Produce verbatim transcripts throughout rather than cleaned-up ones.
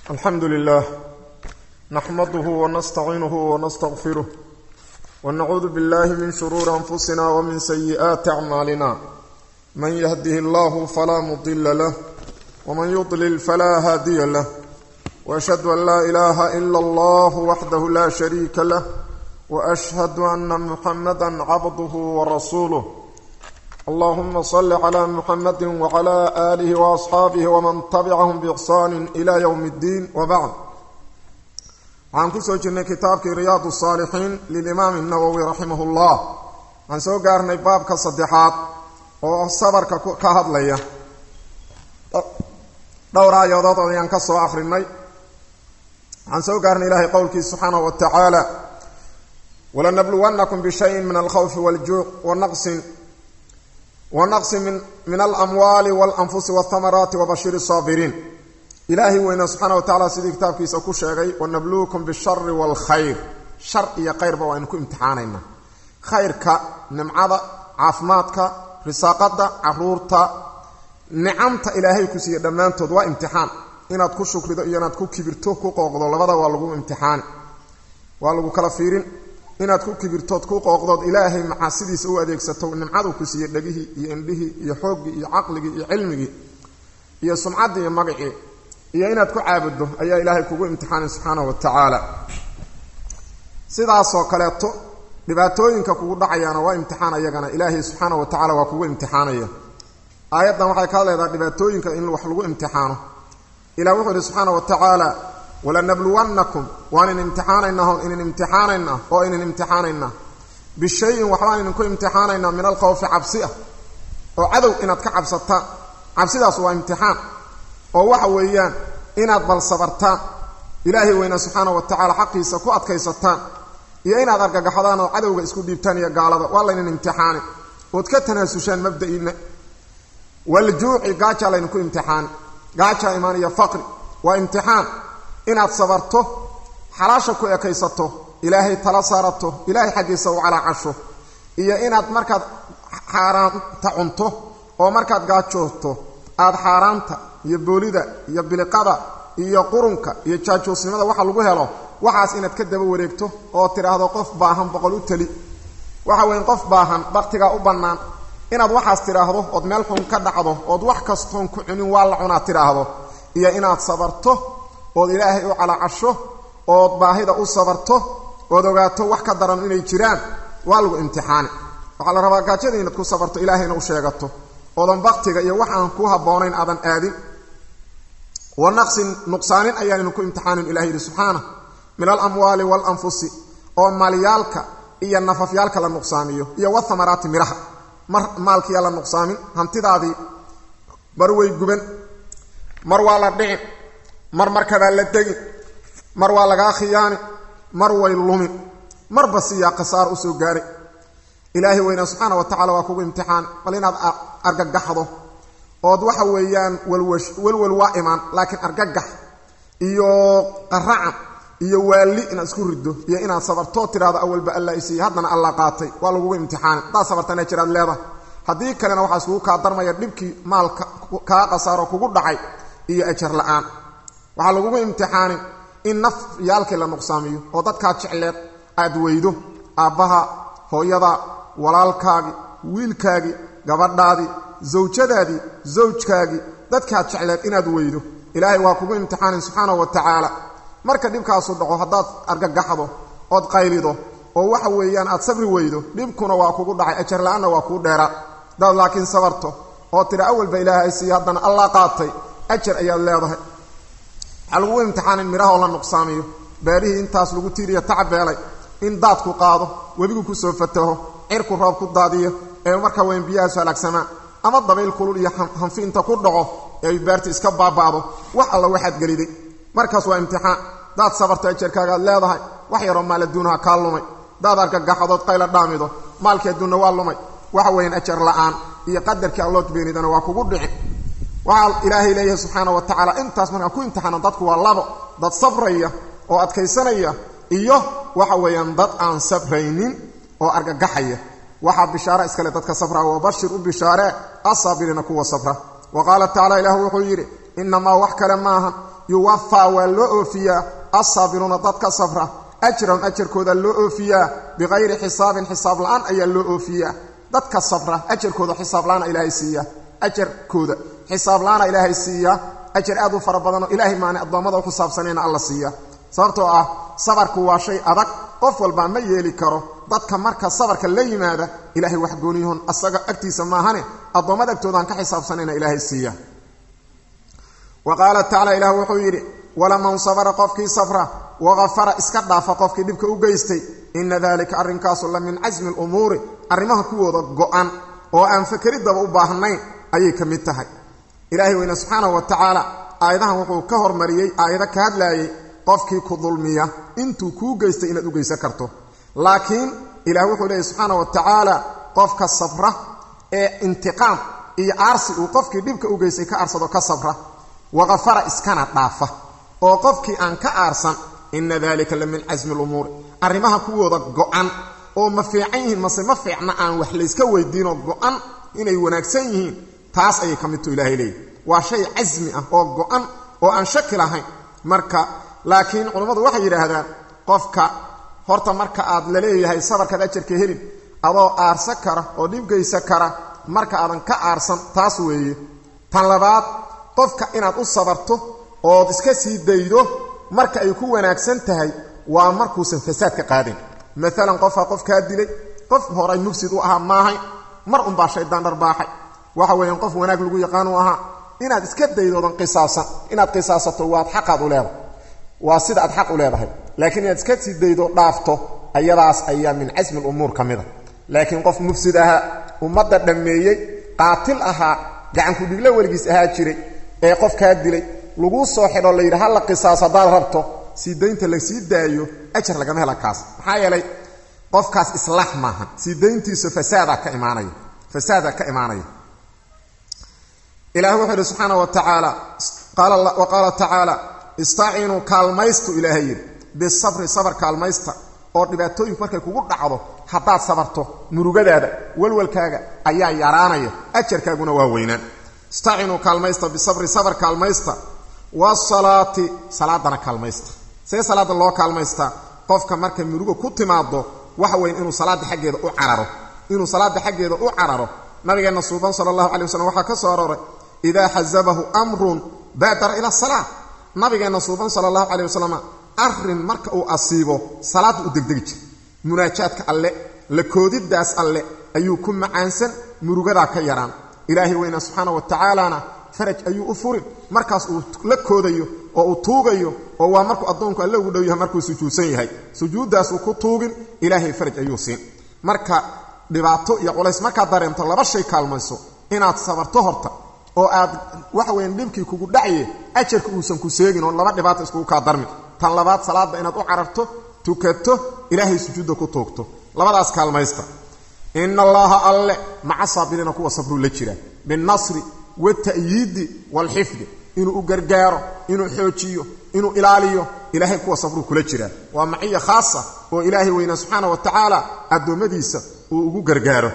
الحمد لله نحمده ونستعينه ونستغفره ونعوذ بالله من شرور أنفسنا ومن سيئات أعمالنا من يهده الله فلا مضل له ومن يضلل فلا هادي له وأشهد أن لا إله إلا الله وحده لا شريك له وأشهد أن محمدا عبده ورسوله اللهم صل على محمد وعلى آله وأصحابه ومن تبعهم بإحسان إلى يوم الدين وبعد عن كسوجنا كتاب رياض الصالحين للإمام النووي رحمه الله عن سوقارنا باب كصدحات وصبر كهد ليه دورا يوضاط عن كسو آخر الني عن سوقارنا إلهي قولك سبحانه وتعالى ولنبلونكم بشيء من الخوف والجوع والنقص ونقص من من الأموال والأنفس والثمرات وبشر الصابرين إلهي وإن سبحانه وتعالى سيدي كتاب كيس أكو شيء ونبلوكم بالشر والخير شر يا خير بوانكم امتحاننا خير كا نمعض عافماتك رساقة عرورتا نعمت إلهي كسي دمان تدوا امتحان إن تكو شكر دا إيانا تكو كبرتو كو قوقضو لبدا والغو امتحان والغو كالفيرين inaad ku kibirtood ku qooqdood ilaahay macaasidiisa u adeegsato nimcadu ku siiyay dhagihi iyo indhihi iyo xooggi iyo aqligi iyo cilmigi iyo sumcadii iyo magaci iyo inaad ku caabudo ayaa ilaahay kugu imtixaan subhanahu wa ta'ala sidaas oo kaleeto dhibaatooyinka kugu dhacayana waa imtixaan ayagana ilaahay subhanahu wa ta'ala waa kugu imtixaanaya aayadan waxay ka leedahay dhibaatooyinka in wax lagu imtixaano ilaahay wuxuu subhanahu wa ta'ala ولنبلونكم وان امتحاننا ان امتحاننا او ان امتحاننا بالشيء وحوان انكم امتحاننا من الخوف عبسيه او عدو انad ka cabsataan cabsidaas waa imtixaan oo waxa weeyaan inaad bal sabartaan ilaahi weyna subhanahu wa ta'ala xaqiisa ku adkaysataan iyo inaad argagaxdaan oo cadowga isku dhiibtaan iyo gaalada waa la in imtixaan oo ka tanaasushaan mabda'iina wal juu'i gaaja la in ku imtixaan gaaja iimaan iyo faqri waa imtixaan inaad sabarto xalaasha ku ekaysato ilaahay tala saarato ilaahay xaqiisa u cala casho iyo inaad markaad xaaraanta cunto oo markaad gaajooto aad xaaraanta iyo boolida iyo biliqada iyo qurunka iyo jaajoosnimada waxa lagu helo waxaas inaad ka daba wareegto oo tiraahdo qof baahan boqol u tali waxa weyn qof baahan waqtiga u banaan inaad waxaas tiraahdo oo meel xun ka dhacdo oo wax kastoon ku cunin waa la cunaa tiraahdo iyo inaad sabarto oo ilaahay u cala casho oo baahida u sabarto oo ogaato wax ka daran inay jiraan waa lagu imtixaan waxa la rabaa gaajada inaad ku sabarto ilaahayna u sheegato oodan waqtiga iyo wax aan ku haboonayn aadan aadin wa naqsin nuqsaanin ayaan ku imtixaanin ilaahay subhanahu min al amwali wal anfusi oo maaliyalka iyo nafafyalka la nuqsaamiyo iyo wa thamarati miraha mar maalki la nuqsaamin hantidaadii barway guban mar waa la dhicin mar markaba la tagi mar waa laga khiyaani mar way lumin mar basiya qasaar u soo gaaray ilaahi weyna subhanahu wa ta'ala waa kugu imtixaan walinaad argagaxdo oo waxa weeyaan walwash walwal waa iman laakiin argagax iyo qaracan iyo waali in isku rido iyo inaad sabarto tiraado awalba Allah isi hadana Allah qaatay waa lagu imtixaan taa sabartana jiraad leedahay hadii kalena waxa isku ka darmaya dhibki maalka ka qasaaro kugu dhacay iyo ajar la'aan waxa lagu imtixaanin in naf yaalka la nuqsaamiyo oo dadka jecleed aad weydo aabaha hooyada walaalkaagi wiilkaagi gabadhaadi zawjadaadi zawjkaagi dadka jecleed inaad weydo ilaahay waa kugu imtixaanin subhanahu wa ta'ala marka dhibkaas u dhaco hadaad argagaxdo oo qaylido oo waxa weeyaan aad sabri weydo dhibkuna waa kugu dhacay ajar la'aana waa ku dheera dad laakiin sabarto oo tira awalba ilaahay si hadana Allah qaatay ajar ayaa leedahay algu imtixaanin miraha la nuqsaamiyo baarihi intaas lagu tiiriyo tacabeelay in daad ku qaado webigu ku soo fataho cirku roob ku daadiyo ee marka weyn biyaha soo alagsana ama dabayl kulul iyo hanfiinta ku dhaco ee baarti iska baabaado wax alla waxaad galiday markaas waa imtixaan daad sabarta ajarkaaga leedahay wax yar oo maal adduunha ka lumay daad argagaxdood qayla dhaamido maalkii adduunna waa lumay waxa weyn ajar la'aan iyo qadarkii Allah beenidana waa kugu dhicin وعلى إلهي إليه سبحانه وتعالى انت اسمنا كو امتحانا دادك والله داد صبرية او ادكيسانية ايوه وحويان داد عن صبرينين او ارقاقحية وحا بشارة اسكالي دادك صبرا وبشر بشارة الصابرين كو صبرا وقال تعالى إله وحيري إنما وحك لماها yuwaffa waa loo oofiyaa as-saabiruna dadka sabra ajran ajarkooda loo oofiyaa biqayri xisaabin xisaab la'aan ayaa loo oofiyaa dadka sabra ajarkooda xisaab la'aan ilaahay siiya ajarkooda xisaab la'aan ilaahay siiya ajar aad u fara badan oo ilaahay maana adoomada ku saabsanayna alla siiya sababtoo ah sabarku waa shay adag qof walba ma yeeli karo dadka marka sabarka la yimaada ilaahay wax gooniyoon asaga agtiisa maahane adoomada agtoodan ka xisaabsanayna ilaahay siiya وقال تعالى إله وحيري ولمن صبر قفكي صبره وغفر اسكدافا قفكي دبك u geystay in dhalika arrinkaas la min azm al-umur arrimaha kuwada go'an oo aan fikridaba u baahnayn ayay kamid tahay ilaahi wa subhanahu wa ta'ala aayadahan wuxuu ka hormariyay aayada ka hadlayay qofkii ku dulmiya intuu ku geystay inaad u geysan karto laakiin ilaahi wuxuu leeyahay subhanahu wa ta'ala qofka sabra ee intiqaam iyo aarsi uu qofkii dibka u geystay ka aarsado ka sabra وغفر اسكنا ضافه او قفكي ان كارسن ان ذلك لمن عزم الامور ارمها كوودا غوان او ما فيعين ما ما فيعنا ان wax la iska weydiino go'an inay wanaagsan yihiin taas ay kamid ilaahay leey waa shay azmi ah oo go'an oo aan shaki lahayn marka laakiin culimadu waxay yiraahdaan qofka horta marka aad la leeyahay sabarka ajarka helin adoo aarsa kara oo dibgeysa kara marka aadan ka aarsan taas weeye tan labaad qofka inaad u sabarto oo iska sii daydo marka ay ku wanaagsan tahay waa markuu san fasaad ka qaadin midalan qofa qof ka dilay qof horay mufsid u aha maahay mar un baa shaydaan darbaaxay waxa weeyaan qof wanaag lagu yaqaan u aha inaad iska daydo dan qisaasan inaad qisaasato waad xaqad u leedahay waa sida aad xaq u leedahay laakiin inaad iska sii daydo dhaafto ayadaas ayaa min azm al-umur kamida laakiin qof mufsid aha umada dhameeyay qaatil aha gacan ku dhigla waligiis aha jiray ee qof ka dilay lagu soo xidho la yiraahdo la qisaas hadaad rabto si deynta la sii daayo ajar laga hela kaas maxaa yeelay qofkaas islaax maaha si deyntiisa fasaada ka iimaanaya fasaada ka iimaanaya ilaahu wuxuu subhanahu wa ta'ala qala Allah wa qala ta'ala istaa'inu kalmaystu ilaahi bisabr sabr kalmaysta oo dhibaatooyin markay kugu dhacdo hadaad sabarto murugadaada walwalkaaga ayaa yaraanaya ajarkaaguna waa weynaan استعينوا كالميستا بصبر صبر كالميستا والصلاة صلاة كالميستا سي صلاة الله كالميستا قفك مركا مروغو كتمادو وحوين إنو صلاة حقيدة أو عرارو إنو صلاة حقيدة أو عرارو نبينا الصوفان صلى الله عليه وسلم وحكا صارر إذا حزبه أمر بادر إلى الصلاة نبينا الصوفان صلى الله عليه وسلم أرن مركا أو أصيبه صلاة أدقدقج مناجاتك اللي لكودي الداس اللي أيوكم معانسن مروغدا كيران إلهي وإنا سبحانه وتعالى فرج أيو أفور مركز لكوديو أو توغيو أو مركو أدونك الله ودويها مركو سجوسين هاي سجود داس وكو توغن إلهي فرج أيو سين مركا دباتو يقوليس مركا دارين طلبا شي كالميسو إنا تصبرتو هرتا أو آد وحوين دمكي كوكو دعيه أجرك أوسن كسيغين ولما دبات اسكو كادرمي تنلبات صلاة إنا تو عرفتو توكتو إلهي سجودكو توكتو لما داس كالميستا إن الله الله مع صابرين كوا صبروا لجرا بالنصر والتأييد والحفظ إنه أجرجاره إنه حوتيو إنه إلاليو إلهي كوا صبروا كل جرا ومعية خاصة وإلهي وإنا سبحانه وتعالى أدو مديسة وأجرجاره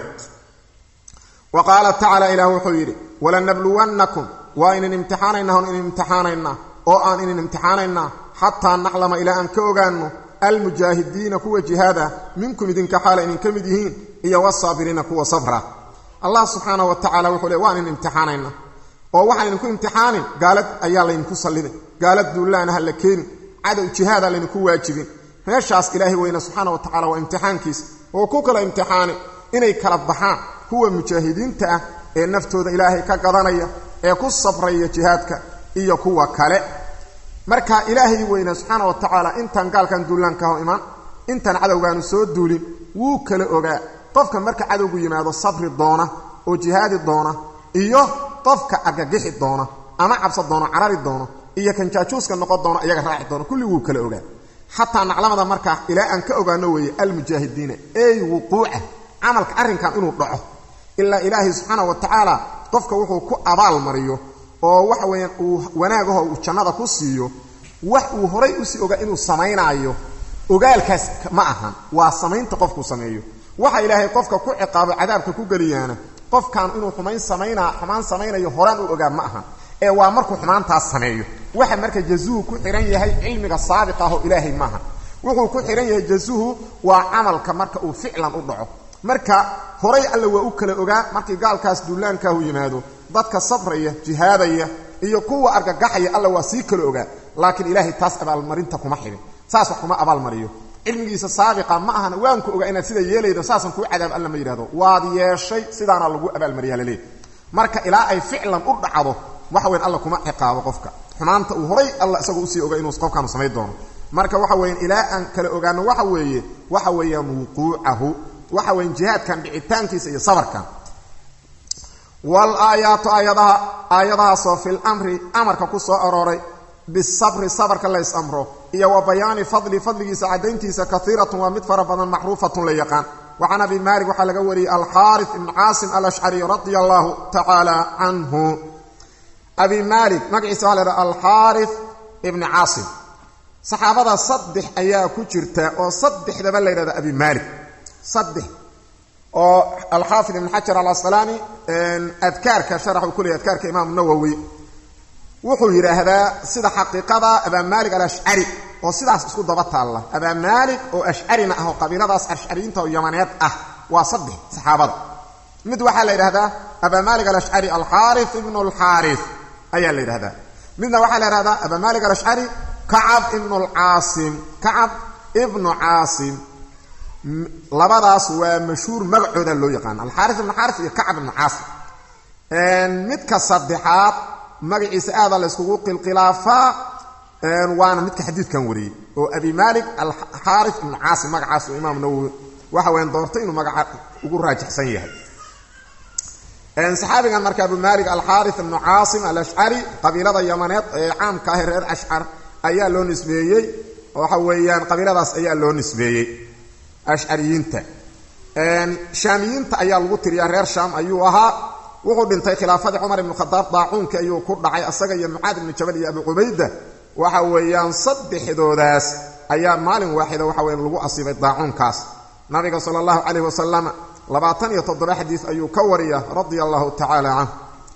وقال تعالى إله وحيري ولن نبلونكم وإن امتحاننا إن امتحاننا أو أن إن امتحاننا حتى نعلم إلى أن كوجانو المجاهدين كوا جهادا منكم إذن كحال إن كمدهين إيا والصابرين كوا صبرا الله سبحانه وتعالى وحوله وان امتحاننا oo waxaan idinku imtixaanin gaalad ayaa la idinku saliday gaalad duulaana halakeen cadow jihaad la idinku waajibin meeshaas ilaahi weyna subhanahu wa ta'ala wa imtixaankiis oo ku kala imtixaani inay kala baxaan kuwa mujaahidiinta ah ee naftooda ilaahay ka qadanaya ee ku sabraya jihaadka iyo kuwa kale marka ilaahi weyna subhanahu wa ta'ala intan gaalkan duulaanka oo iman intan cadowgaanu soo duulin wuu kala ogaa qofka marka cadowgu yimaado sabri doona oo jihaadi doona iyo qofka agagixi doona ama cabsad doona carari doona iyo kan jaajuuska noqon doona iyaga raaci doona kulli wuu kala ogaa hatta naclamada marka ilaa aan ka ogaano weey al mujaahidiina ay wuquu'a amalka arrinkan inuu dhaco illa ilaahi subhanahu wa ta'ala qofka wuxuu ku abaal mariyo oo waxa weeyaan uu wanaagaho uu jannada ku siiyo wax uu horay u sii ogaa inuu sameeynayo ogaalkaas ma ahan waa sameynta qofku sameeyo waxa ilaahay qofka ku ciqaabo cadaabka ku galiyaana qofkan inuu xumayn sameeyna xumaan sameynayo horaan u ogaa ma ahan ee waa markuu xumaantaas sameeyo waxa marka jazuhu ku xiran yahay cilmiga saabiqa ah ilaahay maaha wuxuu ku xiran yahay jazuhu waa amalka marka uu ficlan u dhaco marka horay alla waa u kala ogaa markii gaalkaas duulaanka uu yimaado dadka sabraya jihaadaya iyo kuwa argagaxaya alla waa si kala ogaa laakiin ilaahay taas abaal marinta kuma xirin saas wax kuma abaal mariyo cilmigiisa saabiqa ma ahana waan ku ogaa inaad sida yeelaydo saasan ku cadaab alla ma yiraahdo waad yeeshay sidaana lagu abaal mariyaa leeyahay marka ilaa ay ficlan u dhacdo waxa weyn alla kuma ciqaabo qofka xumaanta uu horay alla isagu u sii ogaa inuu qofkan sameey doono marka waxa weyn ilaa aan kala ogaano waxa weeye waxa weeyaan wuquucahu waxa weyn jihaadkan dhicitaankiisa iyo sabarkan wal ayatu ayadaha ayadaha soo fil amri amarka ku soo arooray bisabri sabarka la is amro iyo wa bayani fadli fadligiisa cadayntiisa kathiratun wa mid fara badan maxruufatun la yaqaan وعن أبي مالك وحلق وري الحارث بن عاصم الأشعري رضي الله تعالى عنه أبي مالك مقعي سؤال الحارث بن عاصم صحابة صدح أيها كجرتا وصدح دبال ليلة أبي مالك صدح الحافظ بن حجر العسقلاني أذكار كشرح كل أذكار كإمام النووي وحير هذا سيدة حقيقة أبا مالك الأشعري وسيدة اسكو ضبطها الله أبا مالك وأشعرنا أهو قبيلة داس أشعرين تو يمانيات أه وصده صحابة مدوى حال هذا أبا مالك الأشعري الحارث ابن الحارث أي اللي هذا مدوى حال هذا أبا مالك الأشعري كعب ابن العاصم كعب ابن عاصم لبداس ومشهور مقعود اللو يقان الحارث ابن الحارث كعب ابن عاصم مدك الصدحات مقعي سآذا لسقوق القلافة وانا مدك حديث كان وري وابي مالك الحارث بن عاصم مقعاس امام نووي waxa weyn doortay inuu magaca ugu raajixsan yahay ان saxaabiga marka abu malik al-harith ibn aasim al-ash'ari qabiilada yamaneed ee caamka ah reer ash'ar ayaa loo nisbeeyay waxa weeyaan qabiiladaas ayaa loo nisbeeyay ash'ariyinta en shaamiyinta ayaa lagu tiriyaa reer shaam ayuu ahaa wuxuu dhintay khilaafada umar ibn khattab daa'uunka ayuu ku dhacay asaga iyo muaad ibn jabal iyo abu ubayda waxa weeyaan saddexdoodaas ayaa maalin waaxida waxa weeyaan lagu asibay daa'uunkaas nabiga sallallahu alayhi wasallam labaatan iyo toddoba xadiis ayuu ka wariya radiyallahu ta'ala anhu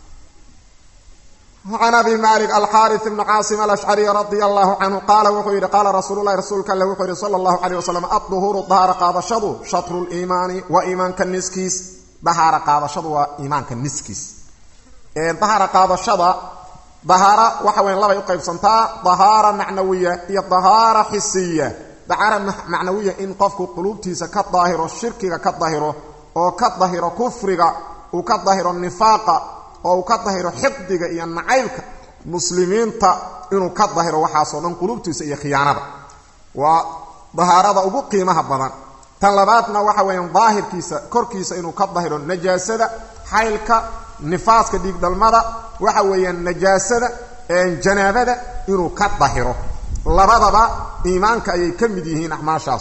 عن أبي مالك الحارث بن عاصم الأشعري رضي الله عنه قال وحير قال رسول الله رسولك الله وحير صلى الله عليه وسلم الظهور الظهر قاض شضو شطر الإيمان وإيمان كالنسكيس ظهر قاض شضو وإيمان كالنسكيس ظهر قاض شضو ظهر وحوين الله يقيب سنتا ظهار معنوية هي ظهار حسية ظهار معنوية إن قفك قلوبتيس كالظاهر الشرك كالظاهر وكالظاهر كفر وكالظاهر النفاق oo ka dahiro xibdiga iyo nacaybka muslimiinta inuu ka dahiro waxa soo dhan qulubtiisa iyo khiyaanada waa dahaarada ugu qiimaha badan tan labaadna waxa weeyaan daahirkiisa korkiisa inuu ka dahiro najaasada xaylka nifaaska dhiig dalmada waxa weeyaan najaasada ee janaabada inuu ka dahiro labadaba iimaanka ay ka mid yihiin ahmaashaas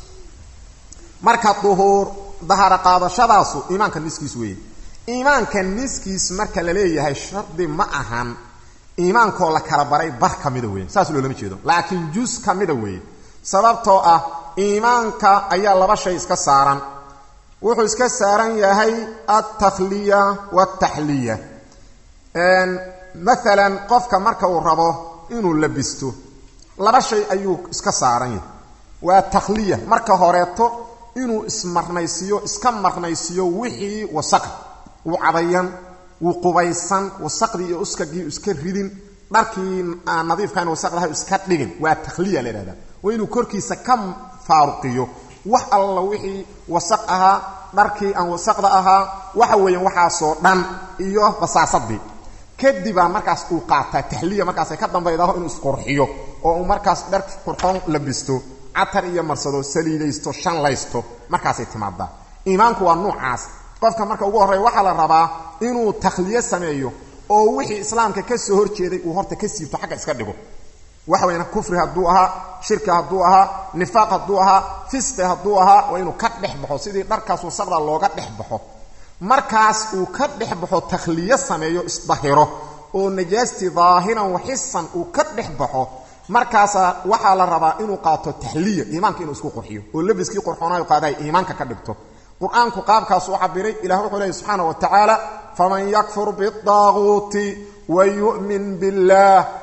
marka duhur dahara qaadashadaas iimaanka niskiis weeyay iimaanka niskiis marka la leeyahay shardi ma ahan iimaanko la kala baray bar kamida weey saas loo lama jeedo laakiin juz kamida weey sababtoo ah iimaanka ayaa laba shay iska saaran wuxuu iska saaran yahay at-takhliya wat-tahliya een midalan qofka marka uu rabo inuu labisto laba shay ayuu iska saaran yahay waa takhliya marka horeeto inuu ismarnaysiyo iska marnaysiyo wixii wasaq وعبيان وقبيسان وسقدي iyo uskagii iska ridin dharkii nadiifkan wasaqdaha iska dhigin waa takhliya leeyahay waa inuu korkiisa kam faaruqiyo wax alla wixii wasaq aha dharkii aan wasaqda aha waxa weeyaan waxa soo dhan iyo basaasadii kadiba markaas uu qaata tahliya markaas ay ka dambaydaho inuu isqorxiyo oo markaas dhar qurxoon labisto atar iyo marsado saliidaysto shan laysto markaas ay timaada iimaanku waa noocaas qofka marka ugu horeeyo waxa la rabaa inuu takhliya sameeyo oo wixii islaamka ka soo horjeeday uu horta ka siibto xagga iska dhigo waxa weeyna kufri haduu aha shirka haduu aha nifaaq haduu aha fisq haduu aha waa inuu ka dhexbaxo sidii dharkaas wasaqda looga dhexbaxo markaas uu ka dhexbaxo takhliya sameeyo isdahiro oo najaasti dhaahiran wa hissan uu ka dhexbaxo markaas waxa la rabaa inuu qaato tahliya iimaanka inuu isku qurxiyo oo labiskii qurxoonaa qaaday iimaanka ka dhigto قرآن قابكاس وعبري إله وحده سبحانه وتعالى فمن يكفر بالطاغوت ويؤمن بالله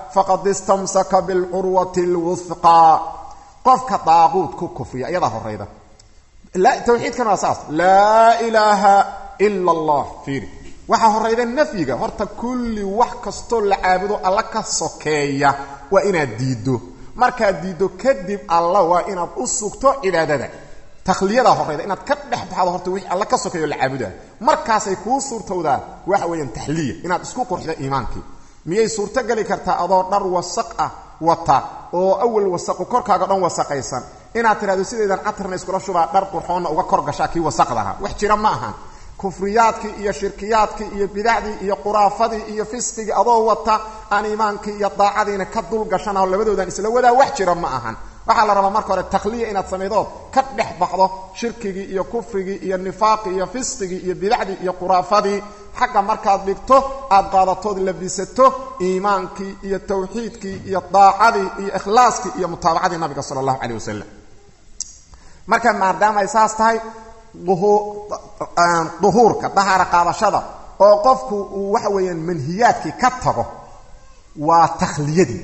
faqad istamsaka bilcurwati alwuthqa qofka daaquud ku kufriya iyada horeyda la tawxiidkan asaas la ilaha illa allah fiiri waxa horeyda nafyiga horta kulli wax kasto la caabudo alla ka sokeeya waa inaad diido marka diido kadib alla waa inaad u sugto cibaadada takhliyada horeyda inaad ka dhaxbaxdo horta wixii alla ka sokeeyo la caabudo markaas ay ku suurtowdaa waxa weeyaan tahliya inaad isku qurxdo iimaankii miyay suurta gali kartaa adoo dhar wasaq ah wata oo awal wasaq korkaaga dhan wasaqaysan inaad tiraahdo sideedan atarna iskula shubaa dhar qurxoon uga kor gashaa kii wasaqdaha wax jira ma aha kufriyaadki iyo shirkiyaadki iyo bidacdi iyo quraafadi iyo fisqigi adoo wata aan iimaanki iyo daacadiina ka dul gashana labadoodan isla wadaa wax jira ma ahan waxa la rabaa marka hore takhliya inaad sameeydo ka dhex baxdo shirkigi iyo kufrigi iyo nifaaqi iyo fisqigi iyo bidacdi iyo quraafadi xaqa markaad dhigto aad qaadatood labisato iimaankii iyo tawxiidkii iyo daacadii iyo ikhlaaskii iyo mutaabacadii nabiga sallallahu alayhi wasallam marka maadaama ay saas tahay duhuurka dahara qaadashada oo qofku waxa weeyaan manhiyaadkii ka tago waa takhliyadii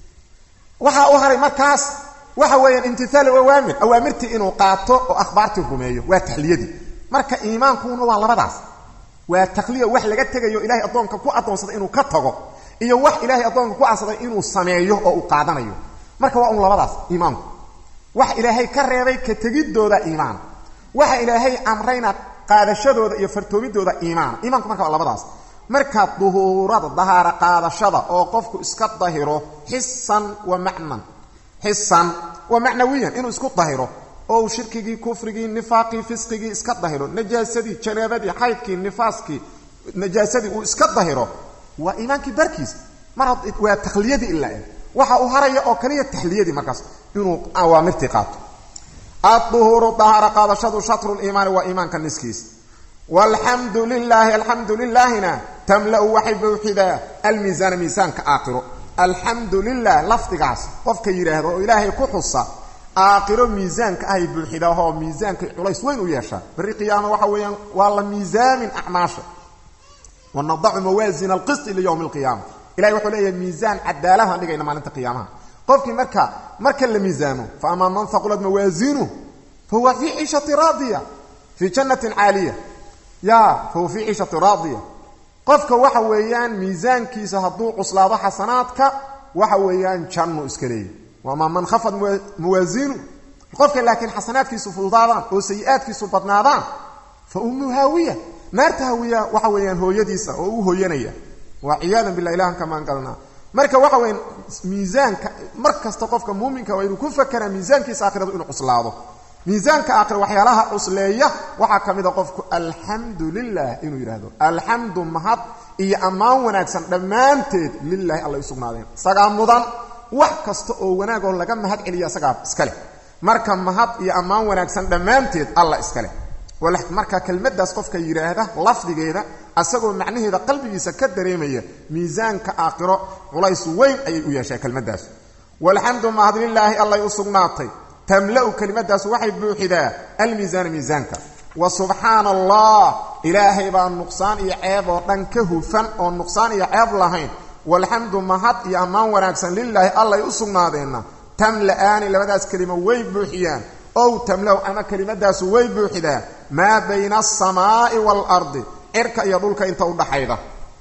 waxa uu haray markaas waxa weeyaan imtithal awaamir awaamirti inuu qaato oo akhbaartii rumeeyo waa tahliyadii marka iimaankuuna waa labadaas waa takhliya wax laga tagayo ilaahay adoonka ku adoonsada inuu ka tago iyo wax ilaahay adoonka ku aansaday inuu sameeyo oo uu qaadanayo marka waa un labadaas iimaanku wax ilaahay ka reebay ka tagidooda iimaan waxa ilaahay amrayna qaadashadooda iyo fartoomidooda iimaan iimaanku marka waa labadaas marka duhuurada dahara qaadashada oo qofku iska dahiro hissan wa ma'nan hissan wa ma'nawiyan inuu isku dahiro oo shirkigi kufrigi nifaaqi fisqigi iska dahiro najaasadii janaabadii haydkii nifaaski najaasadii uu iska dahiro waa iimaankii barkiis marad waa takhliyadii ilaa waxa uu haraya oo kaliya tahliyadii markaas inuu awaamirti qaato الظهور ظهر قادشد شطر الإيمان وإيمان كالنسكيس والحمد لله الحمد لله تملأ وحب وحدا الميزان ميزان كآخر الحمد لله لفظ عاص قفك يرهد إلهي كحصة آخر ميزان كأي بالحدا هو ميزان كعليس وين وياشا بري قيامة وحويا والله ميزان أعماشه ونضع موازين القسط ليوم القيامة إلهي وحولي ميزان عدالها نقينا ما ننتقي قيامها قفك مركا مركا لميزانه فأما من ثقلت موازينه فهو في عيشة راضية في جنة عالية يا فهو في عيشة راضية قفك وحويان ميزان كيس هدو عصلاضة حسناتك وحويان جنة اسكري وأما من خفض موازينه قفك لكن حسنات كيس فضاضان وسيئات كيس بطناضان فأمه هاوية نارت هاوية وحويان هو يديسة وهو ينية وعياذا بالله إلهان كما قالنا marka waxa weyn miisaanka markasta qofka muuminka waa inuu ku fakara miisaankiisa aakhirada inuu cuslaado miisaanka aakhir waxyaalaha cusleeya waxa kamida qofku alxamdulillah inuu yiraahdo alxamdu mahad iyo amaan wanaagsan dhamaanteed lillahi allah isugnaadeen saga mudan wax kasta oo wanaag oo laga mahad celiya saga iskale marka mahad iyo amaan wanaagsan dhamaanteed allah iskale wala marka kelmadaas qofka yiraahda lafdigeeda asagoo macnaheeda qalbigiisa ka dareemaya miisaanka aakhiro culays weyn ay u yeeshay kelmadaas walhamdu mahadlillahi allah usugnaatay tamla'u kelmadaas waxay buuxidaa almiizaan miisaanka wa subhanallah ilaahi baa nuqsaan iyo ceeb oo dhan ka hufan oo nuqsaan iyo ceeb lahayn walhamdu mahad iyo amaan wanaagsan lillahi allah usugnaadeenna tamla'ani labadaas kelimo way buuxiyaan أو تملأ أما كلمة داس ويبوحدا ما بين السماء والأرض إركا يضلك إنت وضحيدا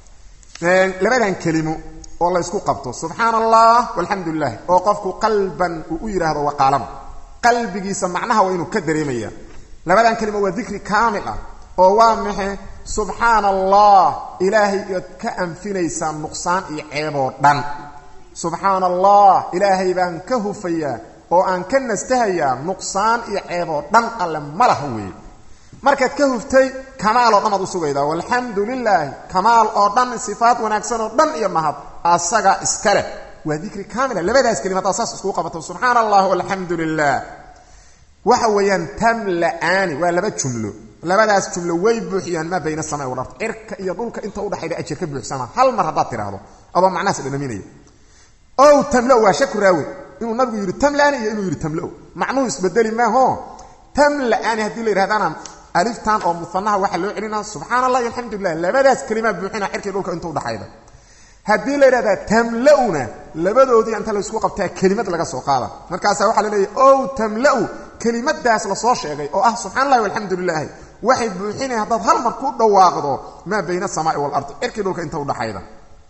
لبدا كلمة والله يسكو قبطه سبحان الله والحمد لله وقفك قلبا وإيره هذا وقالم قلبك يسمعناها وإنه كدريمية لبدا كلمة وذكر كاملة ووامح سبحان الله إلهي يتكأم في نيسان نقصان إعيبه دان سبحان الله إلهي بان كهفيا oo aan ka nastahayaa nuqsaan iyo ceebo dhan alle malaha weey markaad ka huftay kamaal oo dhamad u sugayda walhamdulillah kamaal oo dhan sifaat wanaagsan oo dhan iyo mahad asaga iskale waa dhikri kaamila labadaas kalimaad asaas isku qabato subhanallah walhamdulillah waxa weeyaan tamla'ani waa laba jumlo labadaas jumlo way buuxiyaan ma bayna samaa wal ard irka iyo dhulka inta u dhaxayda ajir ka buuxsana hal mar hadaad tiraahdo aba macnaas dhanaminaya oo tamla waa shakraawi inuu nabigu yiri tamlaani iyo inuu yiri tamla'u macnuhu isbedeli ma ho tamla'ani hadii la yiraahdo aliftan oo musannaha waxa loo celinaa subhanallahi alhamdulillah labadaas kalima buuxina xirkii dhulka inta u dhaxayda hadii la yiraahdo tamla'una labadoodii inta la isku qabtaa kelimad laga soo qaada markaas waxa la leeyahay oo tamla'u kelimadaas la soo sheegay oo ah subhanallahi walhamdulillah waxay buuxinay hadad hal mar ku dhawaaqdo ma bayna samaa'i wal ard irkii dhulka inta u dhaxayda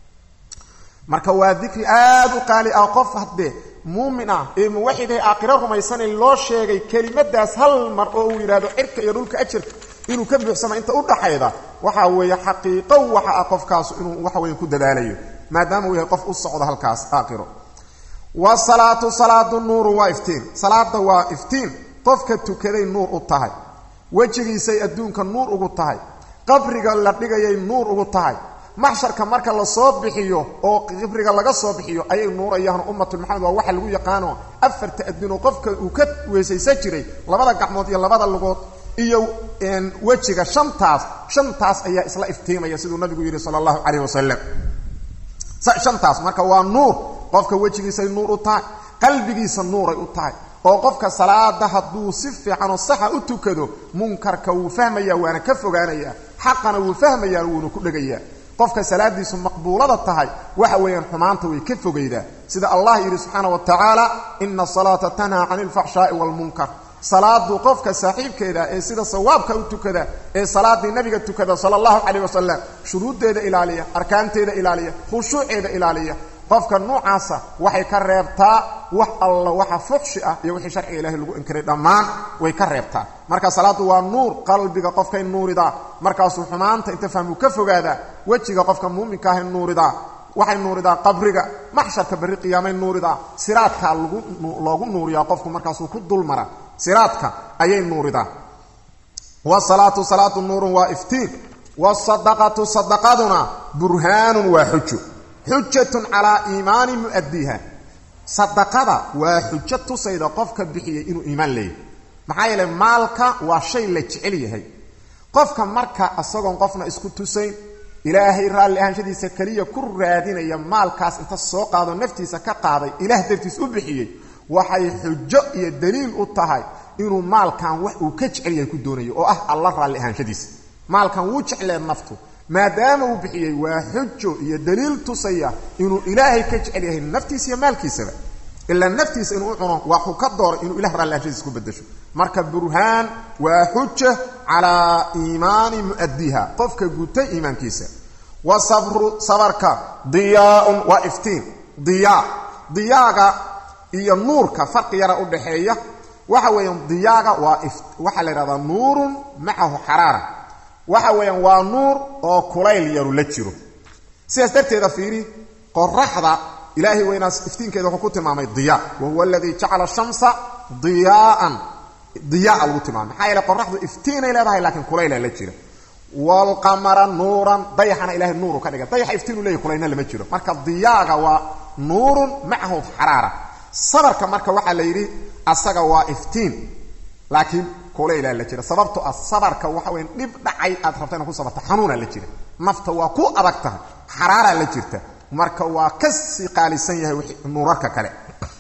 marka waa dhikri aad u qaali ah qof hadde muumina ee muwaxiday aakhira rumaysan loo sheegay kelimadaas hal mar oo uu yiraahdo irka iyo dhulka ajirka inuu ka buuxsama inta u dhaxayda waxa weeye xaqiiqo waxa qofkaas inuu waxa weeye ku dadaalayo maadaama uu yahay qof u socdo halkaas aakhiro wa salatu salatu nuur wa iftiin salada waa iftiin qofka tukaday nuur u tahay wajigiisa adduunka nuur ugu tahay qabriga la dhigayay nuur ugu tahay maxsharka marka la soo bixiyo oo qabriga laga soo bixiyo ayay nuurayaan ummatul maxamed waa waxa lagu yaqaano afarta adduun qofka uu ka weesaysan jiray labada gacmood iyo labada lugood iyo in wajiga shantaas shantaas ayaa isla iftiimaya sidoo nabigu yiri sallallahu alayhi wasallam shantaas marka waa nuur qofka wajigiisa nuur u tahay qalbigiisa nuur ay u tahay oo qofka salaada haduu si fiican oo sax u tukado munkarka uu fahmaya waana ka fogaanaya xaqana uu fahmaya uu ku dhagaya qofka salaadiisu maqbuulada tahay waxa weeyaan xumaanta way ka fogeyda sida Allah yiri subhanahu wa ta'ala inna salata tanha 'anil fahsha'i wal munkar salaadu qofka saaxiibkeeda ee sida sawaabka u tukada ee salaadii nabiga tukada sallallahu alayhi wasallam shuruudeeda ilaaliya arkaanteeda ilaaliya khushuuceeda ilaaliya qofka noocaasa waxay ka reebtaa wax alla waxa fuxshi ah iyo wixii sharci ilaahay lagu inkiray dhamaan way ka reebtaa marka salaadu waa nuur qalbiga qofka nuurida markaas uu xumaanta inta fahmu ka fogaada wajiga qofka muuminka ah nuurida waxay nuurida qabriga mahsharka bari qiyaamay nuurida siraadka lagu loogu nuuriyaa qofku markaas uu ku dulmara siraadka ayay nuurida wa salatu salatu nuurun wa iftiin wa sadaqatu sadaqaduna burhanun wa hujju hujjatun ala iimaani muaddiha sadaqada waa hujjatu sayda qofka bixiyay inuu iimaan leeyahay maxaa yeelay maalka waa shay la jecel yahay qofka marka asagoon qofna isku tusayn ilaahay raali ahaanshadiisa kaliya ku raadinaya maalkaas inta soo qaado naftiisa ka qaaday ilaah dartiis u bixiyay waxay hujjo iyo daliil u tahay inuu maalkan wax uu ka jecel yahay ku doonayo oo ah Allah raali ahaanshadiisa maalkan uu jecel naftu maadaama uu bixiyay waa hujjo iyo daliil tusaya inuu ilaahay ka jecel yahay naftiisa iyo maalkiisa illa naftiisa inuu cuno waa ku ka door inuu ilaah raali ahaanshadiisa ku bedesho marka burhaan waa hujja ala iimaani muaddiha qofka guutay iimaankiisa wa sabru sabarka diyaa'un wa iftiin diyaa diyaaga iyo nuurka farqi yara u dhaxeeya waxa weeyaan diyaaga waa waxa la yiraahdaa nuurun ma'ahu harara waxa weeyaan waa nuur oo kulayl yaru la jiro sidaas darteeda fiiri qorraxda ilaahi weynaas iftiinkeeda wuxuu ku tilmaamay diyaa wa huwa alladhi ja'ala shamsa diyaa'an diyaa lagu tilmaamay maxaa yeelay qorraxdu iftiin ay leedahay laakiin kulayl la jiro wal qamara nuuran dayxana ilaahi nuuru ka dhigay dayxa iftiinu leeyahay kulayna lama jiro marka diyaaga waa nuurun ma'ahu harara sabarka marka waxa la yiri asaga waa iftiin laakiin kulayla la jira sababtu as-sabarka waxa weyn dib dhacay aad rabtaan ku sabarta xanuuna la jira nafta waa ku adagta xaraara la jirta marka waa kasi qaalisan yahay wixii nuurarka kale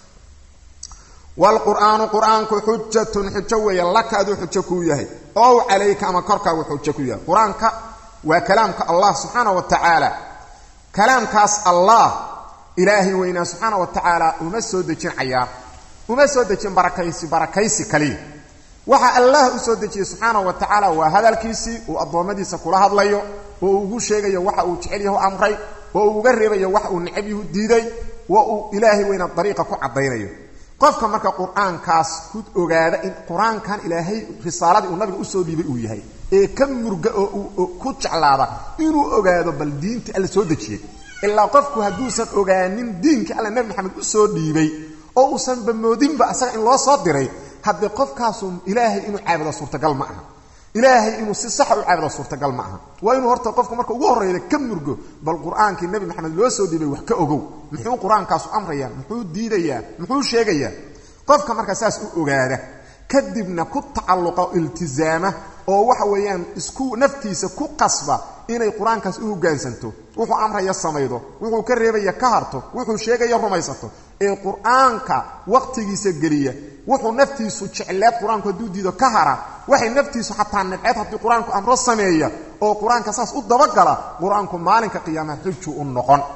wal qur'aanu qur'aanku hujjatun hujja laka adu hujja ku yahay oo alayka ama korka wuxuu hujja ku yahay qur'aanka waa kalaamka Allah subhanahu wa ta'ala kalaamkaas Allah ilaahi weyna subhanahu wa ta'ala uma soo dejin ciyaar uma soo dejin barakaysi barakaysi kaliya waxa Allah u soo dejiyay subhanahu wa ta'ala waa hadalkiisi oo adoomadiisa kula hadlayo oo ugu sheegayo waxa uu jecel yahay amray oo uga reebayo waxa uu necab yahay diiday oo uu ilaahi weyna dariiqa ku cadeynayo qofka marka quraankaas ku ogaada in quraankan ilaahay risaaladii uu nabiga u soo dhiibay uu yahay ee ka murga oo ku jeclaada inuu ogaado bal diinta alla soo dejiyay illa qofku haduusan ogaanin diinka alla nabi maxamed u soo dhiibay oo uusan bamoodinba asaga in loo soo diray hadda qofkaas ilaahay inuu caabudo suurtagal ma aha ilaahay inuu si sax u caabudo suurtagal ma aha waa inuu horta qofku marka ugu horeeyo ka murgo bal quraanka nabi maxamed loo soo dhiibay wax ka ogow muxuu quraankaas u amrayaa muxuu diidayaa muxuu sheegayaa qofka marka saas u ogaada kadibna ku tacalluqa iltizaama oo waxa weeyaan isku naftiisa ku qasba inay quraankaas u hoggaansanto wuxuu amraya sameeydo wuxuu ka reebaya ka harto wuxuu sheegaya rumaysato ee quraanka waqtigiisa galiya wuxuu naftiisu jecleed quraanka duudido ka hara waxay naftiisu xataa nabcad hadii quraanku amro sameeya oo quraanka saas u dabagala quraanku maalinka qiyaamaha xujju u noqon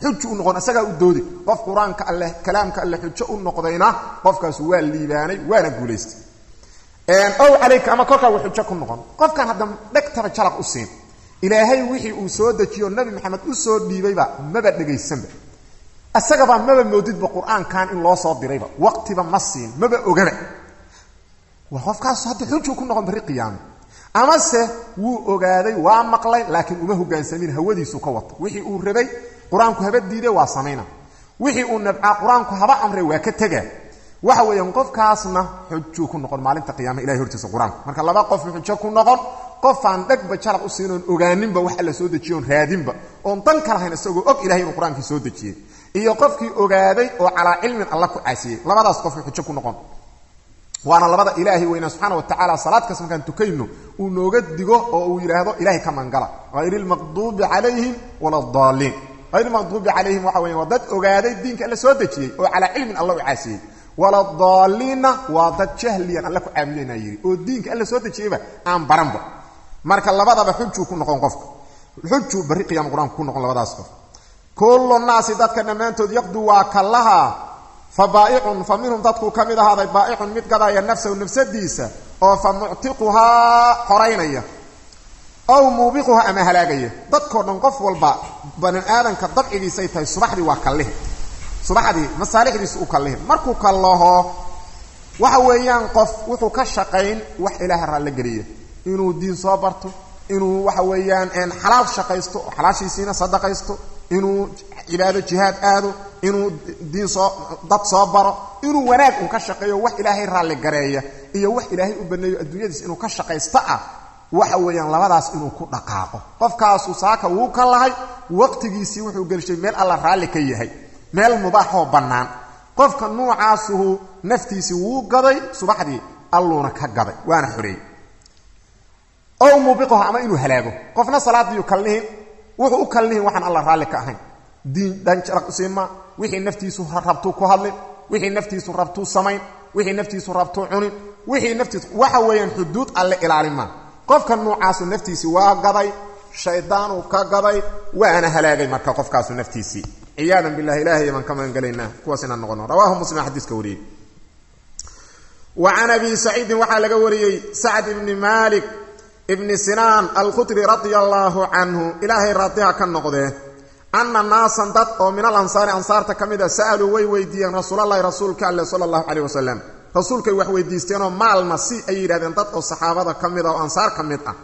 xujo u noqon asaga u doodi qof quraanka Allah kalaamka Allah xujo u noqdayna qofkaas waa liibaanay waana guuleystay een aw alayka ama korka wax xujo ku noqon qofkan hadda dhagtaba jalaq u siin ilaahay wixii uu soo dajiyo nabi maxamed u soo dhiibayba maba dhageysanba asaga ba maba moodidba quraankan in loo soo dirayba waqtiba ma siin maba ogaba waa qofkaas hadda xujo ku noqon bari qiyaam ama se wuu ogaaday waa maqlay laakiin uma hogaansamin hawadiisu ka wato wixii uu rabay quraanku haba diiday waa sameeyna wixii uu nabca quraanku haba amray waa ka tagaa waxa weeyaan qofkaasna xujo ku noqon maalinta qiyaamada ilaahay hortiisa quraanka marka laba qof xujo ku noqon qof aan dhagba jalaq u siinoon ogaaninba waxa la soo dajiyoon raadinba oon tan kala hayn isagoo og ilaahay inuu quraanka soo dajiyay iyo qofkii ogaaday oo ala ilmin Allah ku caasiyay labadaas qof xujo ku noqon waana labada ilaahi weyna subhanahu wa ta'ala salaad ka samkan tukayno uu nooga digo oo uu yiraahdo ilaahi ka mangala ghayril maghdubi alayhim wala dhalin غير المغضوب عليهم وحوين وضد اوغاداي دينك الله سو دجيي او على علم الله وعاسي ولا الضالين وضد جهليا الله ku caabinayna yiri oo diinka Allah soo dajiyba aan baranba marka labadaba xujo ku noqon qofka xujo bari qiyaam quraan ku noqon labadaas qof kullu naas dadka dhamaantood yaqdu wa kallaha fabaa'i'un faminhum dadku kamida hada baa'i'un mid gadaya nafsuhu nafsadiisa oo famu'tiquha qoraynaya أو موبقها أما هلاقية ضدكو ننقف والباء بني آدم كالضبعي سيطاي صباح دي واكاليه صباح دي مسالح دي سؤكاليه مركو كالله وحويان قف وحو كالشقين وح إله الرالة قرية إنو الدين صابرتو إنو وحويان إن حلال شقيستو حلال شيسينا صدقيستو إنو عبادة جهاد آدو إنو الدين ضد صابر إنو وناك كالشقية وح إله الرالة قرية إيو وح إلهي أبنيو الدنيا ديس إنو كالشقيستا waxa weeyaan labadaas inuu ku dhaqaaqo qofkaas uu saaka uu ka lahay waqtigiisi wuxuu galshay meel alla raali ka yahay meel mubaax oo banaan qofka noocaasuhu naftiisi uu gaday subaxdii alluuna ka gaday waana xurey oo mubiqaha ama inuu halaago qofna salaadii kallihin wuxuu u kallihin waxaan alla raali ka ahayn diin dan jaraq usima wixii naftiisu rabto ku hadlin wixii naftiisu rabto samayn wixii naftiisu rabto cunin wixii naftiisu waxa weeyaan xuduud alle ilaalima qofka noocaas naftiisi waa gaday shaydaanu ka gaday waana halaagay marka qofkaas naftiisi iyaadan billahi ilaahi man kama galayna kuwaasina noqono rawaahu muslim hadiiska wariye wa ana bi sa'id waxa laga wariyay sa'd ibn malik ibn sinan al-khudri radiyallahu anhu ilaahi radiya kan noqde anna naasan dad oo min al-ansar ansarta kamida saalu way weydiiyeen rasuulullaahi rasuulka sallallahu alayhi wasallam rasuulka wax weydiisteen oo maalma si ay yiraahdeen dad oo saxaabada kamid ah oo ansaar kamid ah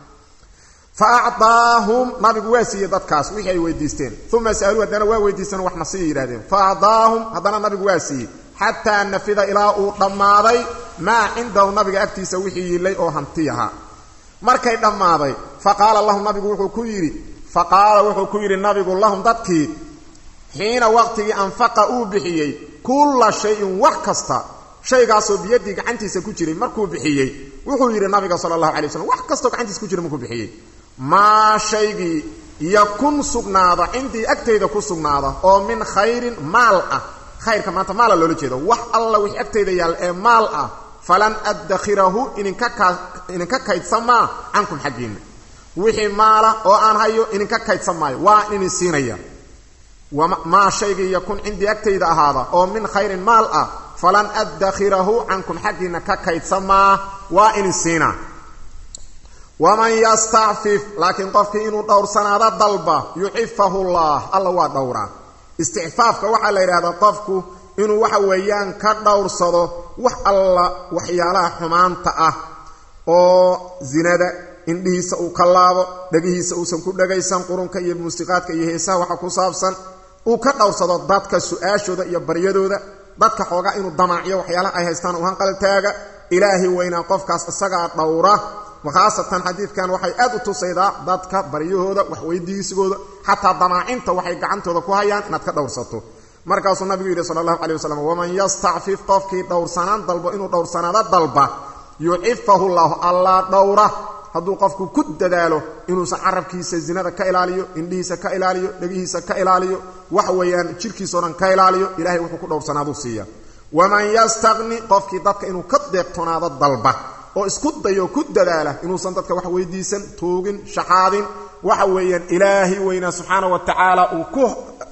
fa'adaahum nabigu waasiye dadkaas wixii ay weydiisteen thumma saalu hadana waa weydiisteen wax nasiib yiraahdeen fa'adaahum hadana nabigu waasiye hatta nafida ilaa uu dhamaaday ma indaw nabiga agtiisa wixii yilay oo hantiyaha markay dhamaaday faqala lahu nabigu wuxuu ku yiri faqala wuxuu ku yiri nabigu lahum dadkii hiina waqtigi anfaqa uu bixiyay kullu shay'in wax kasta shaygaas oo biyadii gacantiisa ku jiray markuu bixiyay wuxuu yiri nabiga sallallahu alayhi wasallam wax kasto gacantiisa ku jiray markuu bixiyay ma shaygi yakun sugnaada intii agteeda ku sugnaada oo min khayrin maal ah khayrka maanta maal loo jeedo wax alla wixii agteeda yaal ee maal ah falan adkhirahu in ka in ka kaydsama ankum xaqiin wixii maala oo aan hayo in ka kaydsamaayo waa in siinaya وما شيء يكون عندي أكتيد هذا أو من خير مال فلن أدخره عنكم حقنا ككيد سما وإن السينا ومن يستعفف لكن قفك إنه دور سنة ضلبة يعفه الله الله ودورا استعفافك وحالي هذا قفك إنه وحويان كدور صدو وح الله وحيالا حمان تأه أو زنادة إنه سأو كلابه دقيه سأو سنكو دقيه سنقرون كي المستقات كي يهيسا وحكو صابسا uu ka dhawrsado dadka su'aashooda iyo baryadooda dadka xooga inuu damaaciyo waxyaalaha ay haystaan oo hanqal taaga ilaahi weyna qofkaas isaga dhawra waxaasatan xadiidkan waxay aad u tusaydaa dadka baryahooda wax weydiisigooda hatta damaacinta waxay gacantooda ku hayaan inaad ka dhawrsato markaas nabigu yiri sallallahu alayhi wasallam waman yasta'fif qofkii dhawrsanaan dalbo inuu dhawrsanaada dalba yu'iffahu allah alla dhawra hadduu qofku ku dadaalo inuu saarabkiisa zinada ka ilaaliyo indhiisa ka ilaaliyo dhagihiisa ka ilaaliyo wax weeyaan jirkiisa oo dhan ka ilaaliyo ilaahay wuxuu ku dhowrsanaadu siiya waman yastaghni qofkii dadka inuu ka deeqtonaado dalba oo isku dayo ku dadaala inuu san dadka wax weydiisan toogin shaxaadin wax weeyaan ilaahi weyna subhanahu wa ta'ala uu ku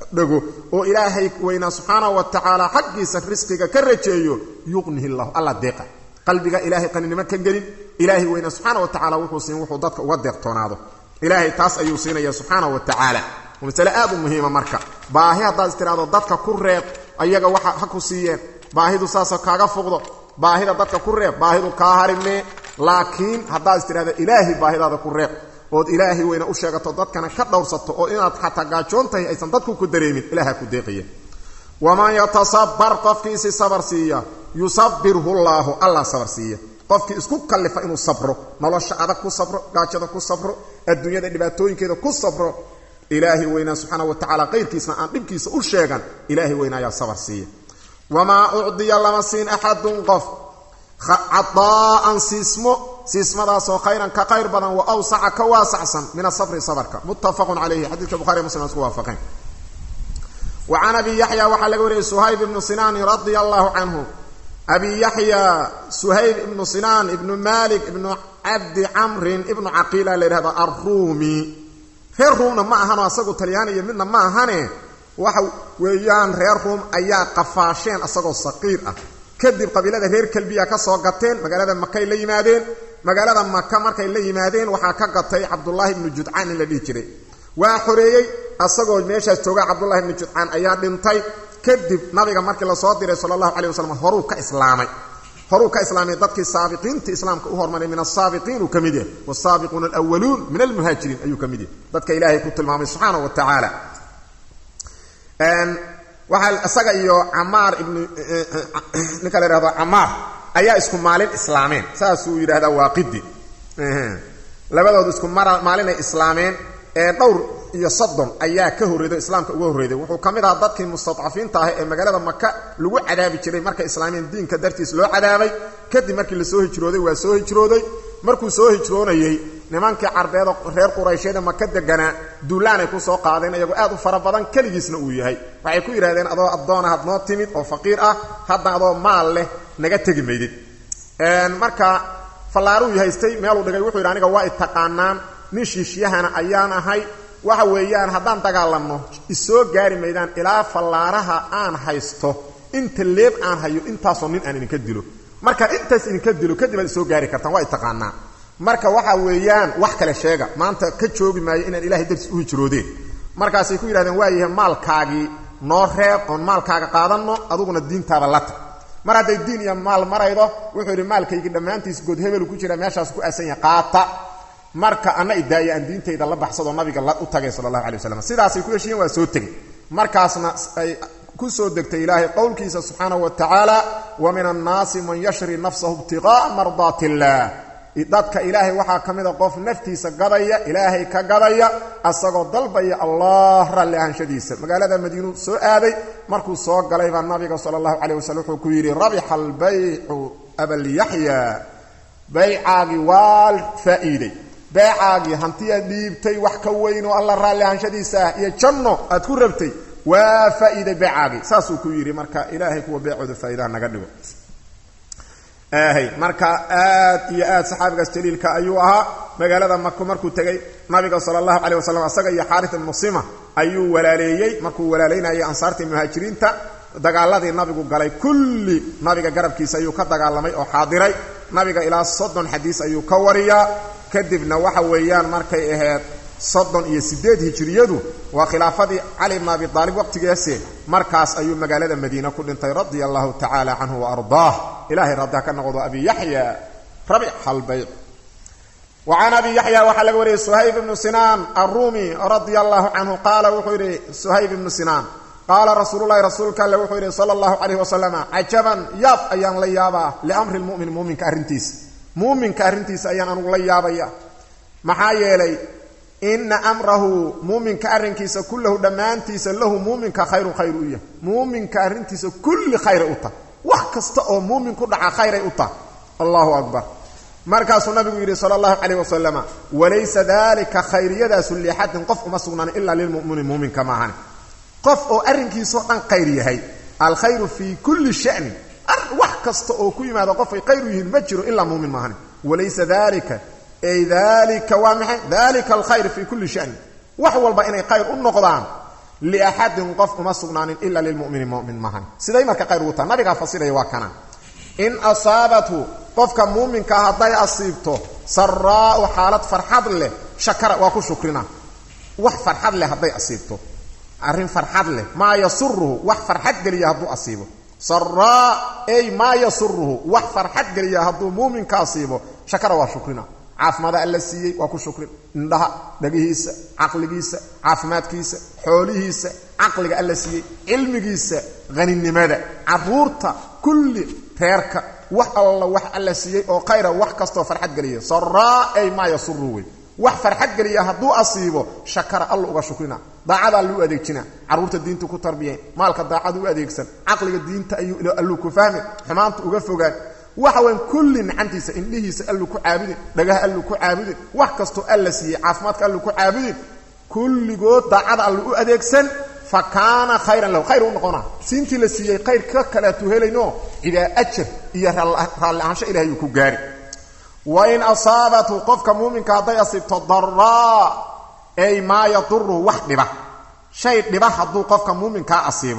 dhago oo ilaahay weyna subhanahu wa ta'ala xaqiisa risqiga ka rajeeyo yuqnihi allah alla deeqa qalbiga ilaahay qaninimo ka gelin ilaahay weyna subhanahu wa ta'ala wuxuu siin wuxuu dadka uga deeqtoonaado ilaahay taas ayuu siinaya subhanahu wa ta'ala ومثلا aad u muhiima marka baahi hadaad istiraado dadka ku reeb ayaga waxa ha ku siiyeen baahidu saasa kaaga fuqdo baahida dadka ku reeb baahidu ka harime laakiin hadaad istiraado ilaahi baahidaada ku reeb oo ilaahi weyna u sheegato dadkana ka dhowrsato oo inaad xataa gaajoontahay aysan dadku ku dareemin ilaaha ku deeqiye wama yatasabbar qofkiisi sabar siiya yusabbirhu allah allah sabar siiya qofki isku kalifa inuu sabro nolosha adag ku sabro gaajada ku sabro adduunyada dhibaatooyinkeeda ku sabro إلهي وينا سبحانه وتعالى غير كيسنا عن دبكيس أشيغان إلهي وينا يا صبر سيه وما أعطي الله مسين أحد قف عطاء سيسمو سيسمو داسو خيرا كخير بدن وأوسع كواسعا من الصبر صبرك متفق عليه حديث البخاري ومسلم موافقين وعن أبي يحيى وحلقوري سهيب بن سنان رضي الله عنه أبي يحيى سهيب بن سنان ابن مالك ابن عبد عمرو ابن عقيلة لهذا الرومي reer ruumna ma ahano asagoo talyaaniga midna ma ahane waxa weeyaan reer ruum ayaa qafaasheen asagoo saqiir ah kadib qabiilada reer kalbiya ka soo gateen magaalada Makka la yimaadeen magaalada Makka markay la yimaadeen waxa ka gatay Abdullah ibn Jud'an la dhigi jiray waa xoreeyay asagoo meeshaas jooga Abdullah ibn Jud'an ayaa dhintay kadib nabiga markii la soo diray sallallahu alayhi wasallam horuu ka islaamay horuu ka islaamay dadkii saabiqiinta islaamka u hormaray min as-saabiqiin u kamid yahay was-saabiqun al-awwalun min al-muhajirin ayu kamid yahay dadka ilaahay ku tilmaamay subhanahu wa ta'ala an waxa asaga iyo Ammar ibn ninka la yiraahdo Ammar ayaa isku maalin islaameen saas uu yiraahdo waaqidi labadood isku maalin ay islaameen ee dhowr iyo soddon ayaa ka horeeday islaamka ugu horeeday wuxuu kamid ahaa dadkii mustadcafiinta ah ee magaalada Makka lagu cadaabi jiray marka islaameen diinka dartiis loo cadaabay kadib markii la soo hijrooday waa soo hijrooday markuu soo hijroonayay nimankii carbeed reer Quraysheed Makka degana duulaan ay ku soo qaadeen ayagu aad u fara badan kaligiisna uu yahay waxay ku yiraahdeen adoo adoona had noo timid oo faqiir ah hadda adoo maal leh naga tagi meedid een marka falaaru yahaystay meel uu dhigay wuxuu yiraahdaa aniga waa itaqaanaan nishiishiyahana ayaan ahay waxa weeyaan hadaan dagaalamno isoo gaari meedaan ilaa falaaraha aan haysto inta leeb aan hayo intaas oo nin aan idinka dilo marka intaas idinka dilo kadib aad soo gaari kartaan waa itaqaanaa marka waxa weeyaan wax kale sheega maanta ka joogi maayo inaan ilaahay dartiis u hijroodeen markaas ay ku yiraahdeen waa yahay maalkaagi noo reeb oo maalkaaga qaadano aduguna diintaada la tag mar haday diin iyo maal maraydo wuxuu yiri maalkaygi dhamaantiis god hebel ku jira meeshaas ku aasan yahay qaata marka ana idaaya aan diintayda la baxsado nabiga la u tagay sallallahu alayhi wasallam sidaas ay ku heshiiyeen waa soo tagay markaasna ay ku soo degtay ilaahay qowlkiisa subhanahu wa ta'ala wa min an-naasi man yashri nafsahu ibtigaa'a mardatillah dadka ilaahay waxa kamida qof naftiisa gadaya ilaahay ka gadaya asagoo dalbaya Allah raalli aanshadiisa magaalada Madiina soo aaday markuu soo galay baa nabiga sallallahu alayhi wasallam wuxuu ku yiri rabihal bay'u abal yahya bay'aagi wal faa'iiday bay'aagi hantiya dhiibtay wax ka weyn oo Allah raalli aanshadiisa iyo janno aad ku rabtay waa faa'iiday bay'aagi saasuu ku yiri marka ilaahay kuwa bay'ooda faa'iida naga dhigo آهي مركا آد يا آد صحابة استليلك أيوها مقالة مكو مركو تغي نبي صلى الله عليه وسلم أساق يا حارث المصيمة أيو ولاليي مركو ولالينا يا أنصارتي المهاجرين تا دقال الله النبي قال كل نبي قرب كيس أيو كدقال لمي أو حاضري نبي إلى صدن حديث أيو كوريا كدب نوحا ويان مركا إهاد صدن يسدد هجريدو وخلافة علي بن أبي طالب وقت جاسي مركز أيو مقالة المدينة كل انت رضي الله تعالى عنه وأرضاه إلهي رضاك كان نقض أبي يحيى ربيح البيع وعن أبي يحيى وحلق وري سهيب بن سنان الرومي رضي الله عنه قال وحيري سهيب بن سنان قال رسول الله رسولك الله وحيري صلى الله عليه وسلم عجبا ياب أيان ليابا لأمر المؤمن مؤمن كأرنتيس مؤمن كأرنتيس أيان أنو ليابا محايا لي إن أمره مؤمن كأرنتيس كله دمانتيس له مؤمن كخير خيرية مؤمن كأرنتيس كل خير أطا وحكست أو مؤمن كدع خير أطا الله أكبر مركز النبي صلى الله عليه وسلم وليس ذلك خيرية سليحات قف مسغنا إلا للمؤمن مؤمن كما هن قف أو أرنتيس أن خيريه الخير في كل شأن وحكست أو كل ما قف خيره المجر إلا مؤمن ما هن وليس ذلك أي ذلك وامح ذلك الخير في كل شأن وحول بين خير النقضان liaxadin qof uma sugnaanin ila lilmu'mini mu'min mahan siday marka qayr ugu tahay nabiga fasiraya waa kana in asaabathu qofka muuminka haday asiibto saraa xaalad farxad leh shakara waa ku shukrina wax farxad leh haday asiibto arrin farxad leh ma yasurruhu wax farxad galiya haduu asiibo saraa ay ma yasurruhu wax farxad galiya haduu muuminka asiibo shakara waa shukrina caafimaad alla siiyay waa ku shukrin indhaha dhagihiisa aqligiisa caafimaadkiisa xoolihiisa aqliga alla siiyay cilmigiisa qaninimada caruurta kulli reerka wax alla wax alla siiyay oo khayra wax kasto farxad galiya saraa ay ma yasurru wax farxad galiya haduu asiibo shakara alla uga shukrina daacada loo adeegina caruurta diinta ku tarbiyeen maalka daacada u adeegsan aqliga diinta ayuu allu ku fahmay xumaanta uga fogaan waxa weyn kullin antiisa indhihiisa allu ku caabudin dhagaha allu ku caabudin wax kasto alla siiyay caafimaadka allu ku caabudin kulligood daacada allu u adeegsan fakana khayran law khayru noqona siinti la siiyay khayr ka kala tuhelayno ila ajr iyo raali ahaansho ilaahay ku gaari wa in asabatu qofka muuminka haday asibto darra ay ma yadurru wax dhiba shay dhiba haduu qofka muuminka asiibo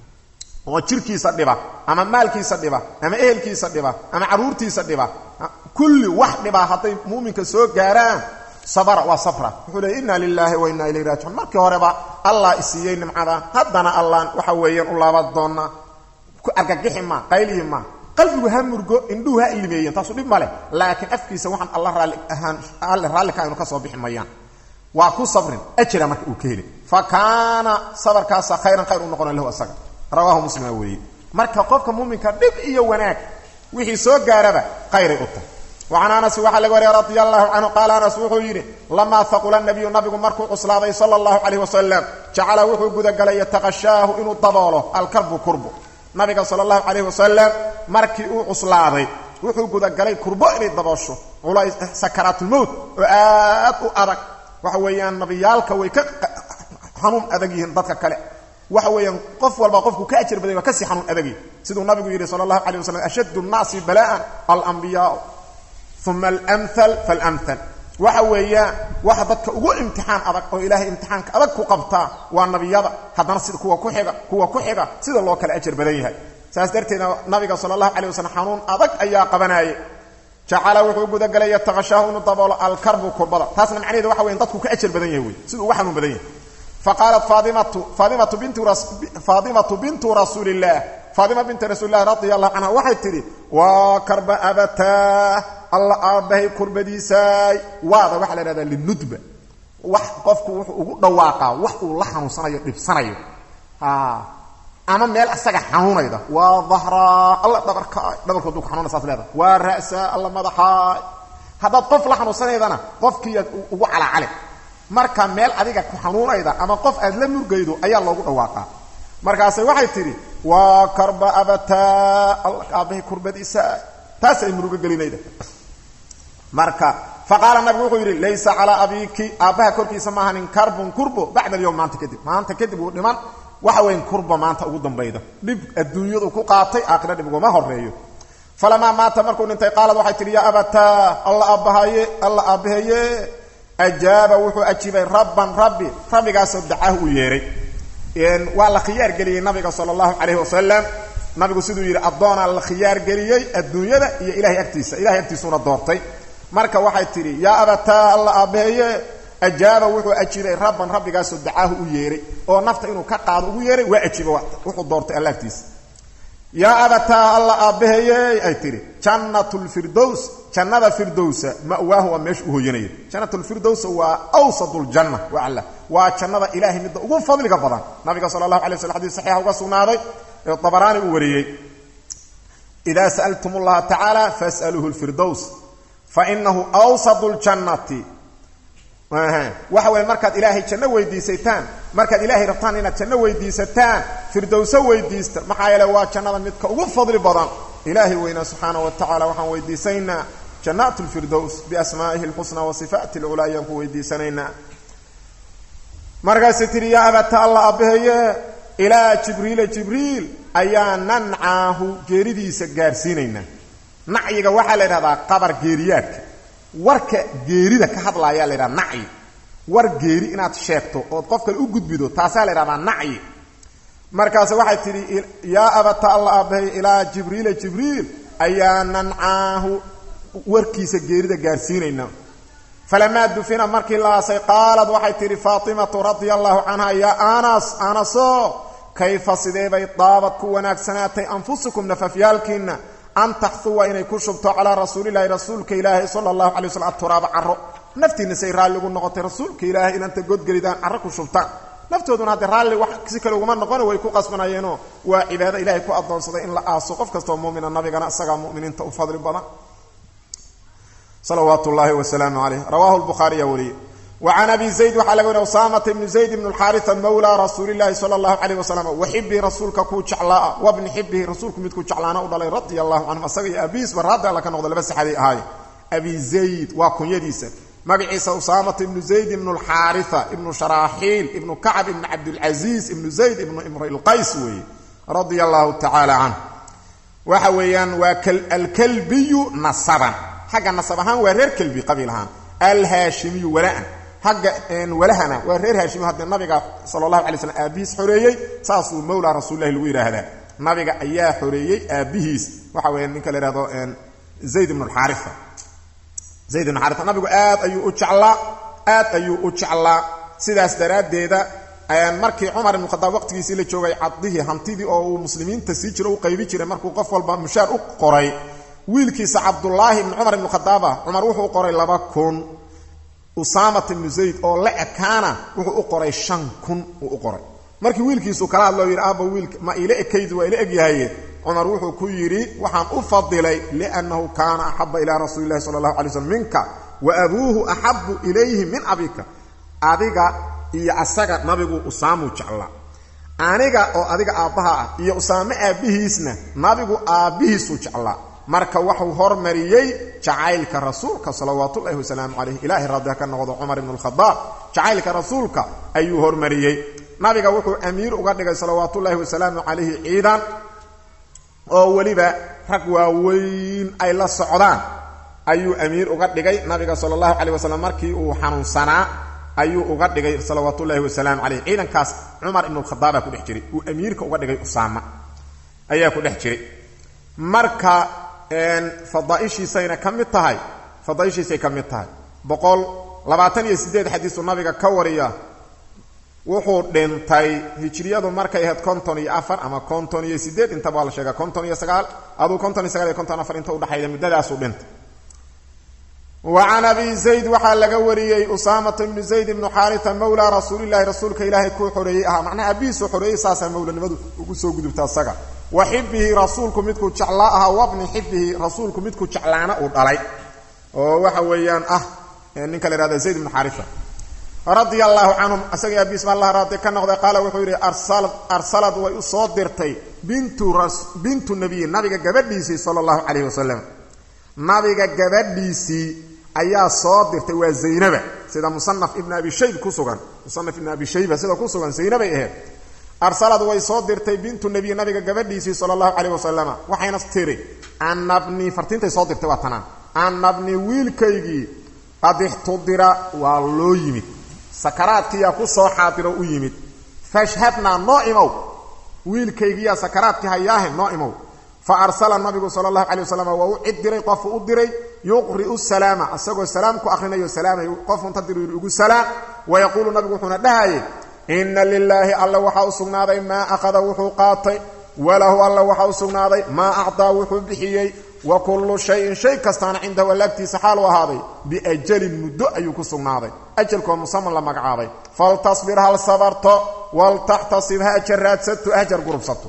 oo jirkiisa dhiba ama maalkiisa dhiba ama ehelkiisa dhiba ama caruurtiisa dhiba kulli wax dhiba haday muuminka soo gaaraan sabara wa safra wuxuu inna lillahi wa inna ilayhi raaji'un markii horeba allah isiyay nimcada haddana allah waxa weeyaan u laabad doona ku argagixima qayliyima qalbigu ha murgo indhuhu ha ilmeeyeen taas dhib male laakiin afkiisa waxaan allah raali ahaan allah raali ka inuu ka soo bixi mayaan waa ku sabrin ajra marka uu ka heli fa kaana sabarkaas khayran khayr u noqon lahu asaga rawahu muslim wali marka qofka muuminka dib iyo wanaag wixii soo gaaraba khayr u tahay وعن أنس وحل رضي الله عنه قال أنس وحو يري لما ثقل النبي النبي مركو عصلاده صلى الله عليه وسلم جعل وحو قد يتغشاه إنه طباله الكرب كربه نبي صلى الله عليه وسلم مركي عصلاده وحو قد كربه إنه طباشه ولا سكرات الموت وآت أرك وحويان نبيالك ويك حنون أدقيهن ضدك كلا وحويان قف والبقف كأجر بدي وكسي حنون أدقي سيدو النبي يري صلى الله عليه وسلم أشد الناس بلاء الأنبياء ثم الامثل فالامثل وحويا وحدك ugu imtixaan adag oo ilaahay imtixaanka adag ku qabta waa nabiyada hadana sida kuwa ku xiga kuwa ku xiga sida loo kala ajir badan yahay saas darteena nabiga sallallahu alayhi wasallam xanuun adag ayaa qabanay jacala wuxuu guda galay taqashahu dabal al karbu kurbada taasna macnaheedu waxa weeyaan dadku ka ajir badan yahay sida ugu xanuun badan yahay faqalat fadimatu fadimatu bintu fadimatu bintu rasulillah فاطمه بنت رسول الله رضي الله عنها waxay tiri wa karba abata alla abahay kurbadiisay waada waxa la yiraahdaa linudba wax qofku wuxuu ugu dhawaaqa wax uu la xanuunsanayo dhibsanayo ah ama meel asaga xanuunayda waa dhahra alla dhabarka dhabarku uu xanuunaysa leedahay waa ra'sa alla madaxa hada qof la xanuunsanaydana qofkii ugu calaacale marka meel adiga ku xanuunayda ama qof aad la murgaydo ayaa loogu dhawaaqa markaas waxay tiri wa karba abata abahi kurbadiisa taasay muruga galinayda marka faqala nabi wuxuu yiri laysa ala abiki abaha korkiisa ma hanin karbun kurbo bacda yawm maanta kadib maanta kadib uu dhiman waxa weyn kurba maanta ugu dambayda dib adduunyadu ku qaatay aakhira dib uga ma horeeyo falama maanta markuu intay qaalad waxay tiri ya abata allah abahaye allah abahaye ajaaba wuxuu ajibay rabban rabbi rabbigaas dacaa u yeeray in wala khiyaar galiyay nabiga sallallahu alayhi wasallam nabigu sidoo yiri adoona la khiyaar galiyay adduunyada iyo ilaahay agtiisa ilaahay agtiisuna doortay marka waxay tiri ya abata allah abaye ajaaba wuxuu ajibay rabban rabbigaas dacaa u yeeray oo nafta inuu ka qaado ugu yeeray waa ajiba wuxuu doortay allah agtiisa ya abata allah abaye ay tiri jannatul firdaus jannada firdausa ma'waahu wa meesh u hooyanay jannatul firdaus waa awsadul janna wa alla waa jannada ilaahi mid ugu fadliga badan nabiga sallallahu alayhi wasallam hadii saxiix uga sugnaaday ee tabarani uu wariyay idha sa'altumullah ta'ala fas'aluhu al-firdaus fa innahu awsadul jannati waxa way markaad ilaahay janno weydiisataan markaad ilaahay rabtaan inaad janno weydiisataan firdausa weydiista maxaa yeelay waa jannada midka ugu fadli badan ilaahi weyna subhanahu wa ta'ala waxaan weydiisaynaa jannatul firdaus bi asmaa'ihi al-husna wa sifatihi al-ula ayaan ku weydiisanaynaa markaas tiri ya abata allah abahaye ila jibril jibril ayaa nan'ahu geeridiisa gaarsiinayna nacyiga waxa la yiraahdaa qabar geeriyaadka warka geerida ka hadlaaya la yiraahdaa nacyi war geeri inaad sheegto oo qof kale u gudbido taasa la raabaa nacyi markaas waxay tiri yaa abata allah abahay ila jibriil jibriil ayaanan aahu warkiisa geerida gaarsiinayna falama dufina markii la asay qaalad waxay tiri faatima radhiyallahu anha ya anas anaso kayfa sideebay daabad ku wanaagsanaatay anfusukum nafafyalkina an tahsuwa inay ku shubto ala rasuulillahi rasuulka ilaahi sallallahu alayhi wasallam turaba arro naftiina say raali ugu noqotay rasuulka ilaahi inanta godgelidaan arro ku shubtaan naftooduna hadda raali wax si kale ugu noqon way ku qasbanayeen waa cibaado ilaahi ku adoonsaday in la aaso qof kasto muumina nabigana asaga muuminiinta u fadli badan salawatullahi wa salaamu alayhi rawahu al-bukhari wali wa an abi zayd wa ala usama ibn zayd ibn al-harith mawla rasuulillahi sallallahu alayhi wasallam wa hibbi rasuulka ku jeclaa wa ibn hibbi rasuulku mid ku jeclaana u dhalay radiyallahu anhu asaga abis barada la ka noqdo laba saxabi ahay abi zayd wa kunyadiisa magaciisa usama ibn zayd ibn al-harith ibn sharahil ibn ka'b ibn abd al-aziz ibn zayd ibn imra al-qais wa radiyallahu ta'ala anhu wa hawayan wa al-kalbi nasaban حاجه نصبهان ورير كلبي قبيلهان الهاشمي ولاء حاجه ان ولهنا ورير هاشمي هذا النبي صلى الله عليه وسلم ابيس حريي ساسو مولى رسول الله الوير هذا النبي ايا حريي ابيس waxa weeyaan ninka la yiraahdo en zayd ibn al-harith zayd ibn al-harith nabigu aad ayuu u jeclaa aad ayuu u jeclaa sidaas daraadeeda ayaan markii umar ibn khattab waqtigiisii la joogay caddihi hantidii oo uu muslimiinta si jiro u qaybi jiray markuu qof walba mushaar u qoray wiilkiisa abdullah ibn umar ibn khattab umar wuxuu qoray laba kun usama ibn zayd oo la ekaana wuxuu u qoray shan kun u qoray markii wiilkiisu kala hadlo yiri aaba wiilka ma ila ekeyd waa ila egyahay umar wuxuu ku yiri waxaan u fadilay li'annahu kaana ahabba ila rasuulillahi sallallahu alayhi wasallam minka wa abuhu ahabbu ilayhi min abika adiga iyo asaga nabigu usaamu jeclaa aniga oo adiga aabaha iyo usaama aabihiisna nabigu aabihiisu jeclaa marka wuxuu hormariyay jacaylka rasuulka sallallahu alayhi wasallam alayhi ilaahi radiya ka noqdo umar ibn al-khattab jacaylka rasuulka ayuu hormariyay nabiga wuxuu amiir uga dhigay sallallahu alayhi wasallam alayhi ciidan oo waliba rag waaweyn ay la socdaan ayuu amiir uga dhigay nabiga sallallahu alayhi wasallam markii uu xanuunsanaa ayuu uga dhigay sallallahu alayhi wasallam alayhi ciidankaas umar ibn al-khattab ku dhex jiray uu amiirka uga dhigay usama ayaa ku dhex jiray marka en fadaishiisayna kamid tahay fadaishiisay kamid tahay boqol labaatan iyo sideed xadiis nabiga ka wariya wuxuu dhintay hijriyadu markay ahayd konton iyo afar ama konton iyo sideed inta baa la sheegaa konton iyo sagaal adu konton iyo sagaal iyo konton iyo afar inta u dhaxayda muddadaas u dhintay wa an abi zayd waxa laga wariyay usama ibn zayd ibn haritha mawla rasuulillahi rasuulka ilaahi ku xoreeyay ah macna abiisu xoreeyay saasa mawlanimadu ugu soo gudubta asaga وحبه رسولكم مدكو جعلاها وابن حبه رسولكم مدكو جعلانا ودلay oo waxa weeyaan ah ninka la yiraahdo zayd ibn haritha radiyallahu anhum asaga bismillah radi ka noqday qala wuxuu yiri arsal arsalad way soo dirtay bintu ras bintu nabiy nabiga gabadhiisii sallallahu alayhi wasallam nabiga gabadhiisii ayaa soo dirtay waa zaynaba sida musannaf ibn abi shayb ku sugan musannaf ibn abi shayb sida ku sugan zaynaba ee arsalad way soo dirtay bintu nabiy nabiga gabadhiisii sallallahu alayhi wasallam waxayna tiri annabni fartintay soo dirtay waa tanaan annabni wiilkaygi qadixtu dira waa loo yimid sakaraadkiya ku soo xaadiro u yimid fashhadna nooimow wiilkaygi ya sakaraadki hayaahe nooimow fa arsala nabigu sallallahu alayhi wasallam wa u diray qof u diray yuqri salama asagoo salaam ku akhrinayo salaamay qof inta diray ugu salaam wa yaqulu nabigu wuxuna dhahay inna lillahi alla waxa usugnaaday ma aqada wuxuu qaatay walahu alla waxa usugnaaday ma aqda wuxuu bixiyay wa kullu shay'in shay kastaan inda walabti sahal wa haaday bi ajalin muddo ayuu ku sugnaaday ajalku musamman la magacaabay fal tasbir hal sabarto wal tahtasibha ajratsatu ajr gurubsatu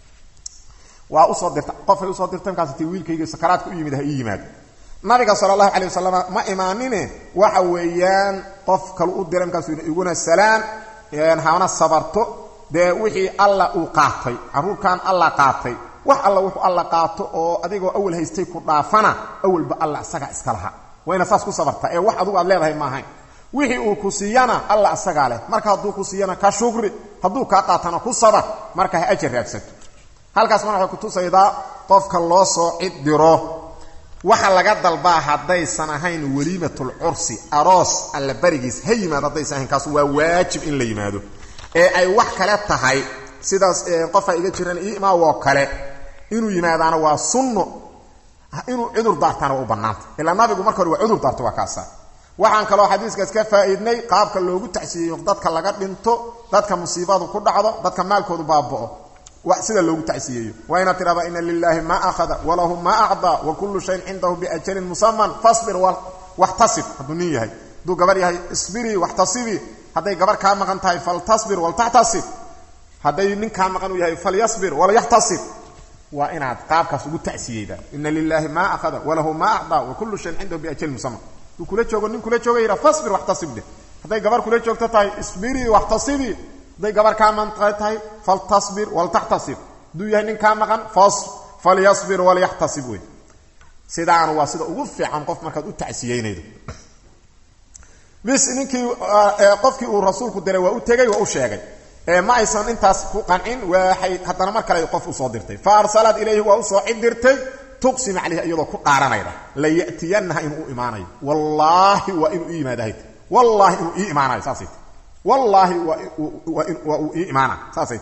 wa usoo dirta qof ay usoo dirtan kaasati wiilkayga sakaraadku u yimid ha yimaad nabiga sallallahu alayhi wasallam ma imaanine waxa weeyaan qof kale u diran kaas iguna salaam een haana sabarto de wixii alla uu qaatay aruurkan alla qaatay wax alla wuxuu alla qaato oo adigoo awal haystay ku dhaafana awalba alla asaga iska laha wayna saas ku sabarta ee wax adigu aad leedahay ma ahayn wixii uu ku siiyana alla asaga leh marka haduu ku siiyana ka shukri haduu ka qaatana ku sabar marka ha ajr raadsato halkaas ma waxa ku tusayda qofka loo soo cid diro waxa laga dalbaa hadaysan ahayn waliimatul ursi aroos alla barigiis hayma hadaysan ahayn kaas waa waajib in la yimaado ee ay wax kale tahay sidaas qof ay iga jiraan iima waa kale inuu yimaadana waa sunno inuu cudur daartana u banaanta ila nabigu marka hore waa cudur daarto waa kaasa waxaan kale xadiiskaas ka faa'iidnay qaabka loogu taxsiiyo dadka laga dhinto dadka musiibadu ku dhacdo dadka maalkoodu baabao wax sida loogu taxsiiyo waa ina tirada inna lillahi ma akhadha wa lahu ma a'ta wa kullu shay'in 'indahu bi ajalin musamman fasbir wahtasib haduu yahay duu gabar yahay isbiri wahtasibi haday gabar ka maqan tahay fal tasbir wal tahtasib haday nin ka maqan u yahay fal yasbir wala yahtasib wa inaad qaabkaas ugu taxsiiyada inna lillahi ma akhadha wa lahu ma a'ta wa kullu shay'in 'indahu bi ajalin musamman kula joogo nin kula joogo ira fasbir wahtasib haday gabar kula joogto tahay isbiri wahtasibi haday gabar ka maqan tahay fal tasbir wal tahtasib duu yahay nin ka maqan fas fal yasbir wal yahtasib way sidaan waa sida ugu fiican qof markaad u taxsiyeynaydo bis ninkii qofkii uu rasuulku diray waa u tagay waa u sheegay ee ma aysan intaas ku qancin waxay hadana mar kale qof u soo dirtay fa arsalat ilayhi wa soo cidirtay tuqsim alayhi ayadoo ku dhaaranayda la yatiyanha inuu iimaanayo wallahi wa inuu iimaadahay wallahi inuu iimaanayo saasay wallahi wa inuu iimaana saasay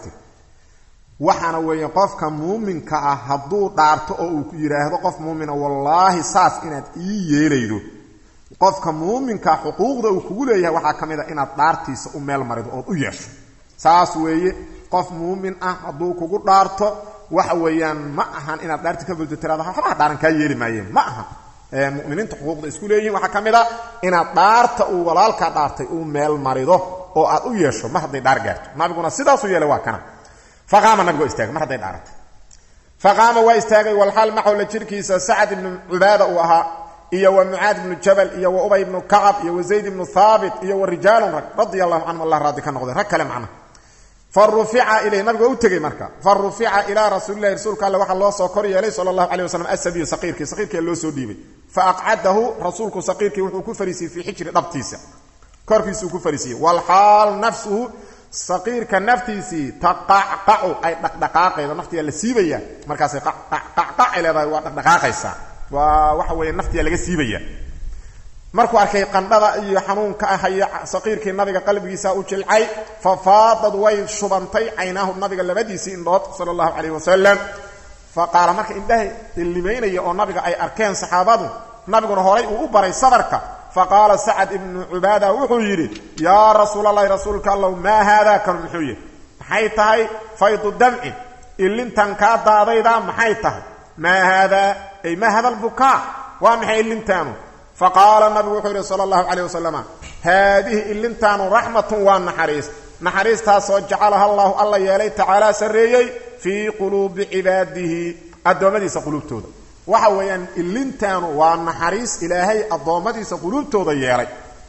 waxana weeye qofka muuminka ah haduu dhaarto oo uu yiraahdo qof muumina wallahi saas inaad ii yeelaydo qofka muuminka xuquuqda uu kugu leeyahay waxa kamida inaad dhaartiisa u meel marido oo u yeesho saas weeye qof muumin ah haduu kugu dhaarto waxa weeyaan ma ahan inaad dhaarti ka bulto tirada waxa dhaaran ka yeeli maayeen ma aha ee muuminiinta xuquuqda isku leeyihiin waxa kamida inaad dhaarta uu walaalka dhaartay uu meel marido oo aad u yeesho ma haday dhaar gaarto nabiguna sidaas u yeelay waa kana faqama nabigu istaag mar haday dhaartay faqama waa istaagay wal hal maxawla jirkiisa sa'ad ibn ubaada uu ahaa iyo wa mu'aad ibn jabal iyo wa ubay ibn ka'ab iyo wa zayd ibn thabit iyo wa rijaalun radiyallahu anhum allah raadi ka noqday rag kale macna farrufi'a ilay nabigu u tagay marka farrufi'a ila rasuulillahi rasuulka allah waxa loo soo kor yeelay sallallahu alayhi wasallam asabiy saqiirki saqiirki loo soo dhiibay fa aq'adahu rasuulku saqiirki wuxuu ku fariisay fi hijri dhabtiisa korkiisu ku fariisay wal hal nafsuhu saqiirka naftiisi taqaqa'u ay dhaqdhaqaaqayda naftiya la siibaya markaas qaqqa ilaa waa dhaqdhaqaaqaysa waa waxa weeye naftiya laga siibaya markuu arkay qandhada iyo xanuunka ah ay saqiirkii nabiga qalbigiisa u jilcay fa faadad way shubantay aynahu nabiga labadiisi indhood sallallahu alayhi wasallam fa qaala marka indhahay limeynaya oo nabiga ay arkeen saxaabadu nabiguna horay uu u baray sabarka fa qaala sa'ad ibn ubaada wuxuu yiri ya rasuulallahi rasuulka allah ma hada kan muxuu maxay tahay faydu dam'i ilintan ka daadayda maxay tahay ma hada ay ma hada albuka wa maxay ilintaanu فقال النبي صلى الله عليه وسلم هذه إلنتان رحمة ونحريس نحريس تاسو جعلها الله الله يلي تعالى سريي في قلوب عباده الدومديس قلوب تودا وحويا إلنتان ونحريس إلهي الدومديس قلوب تودا يلي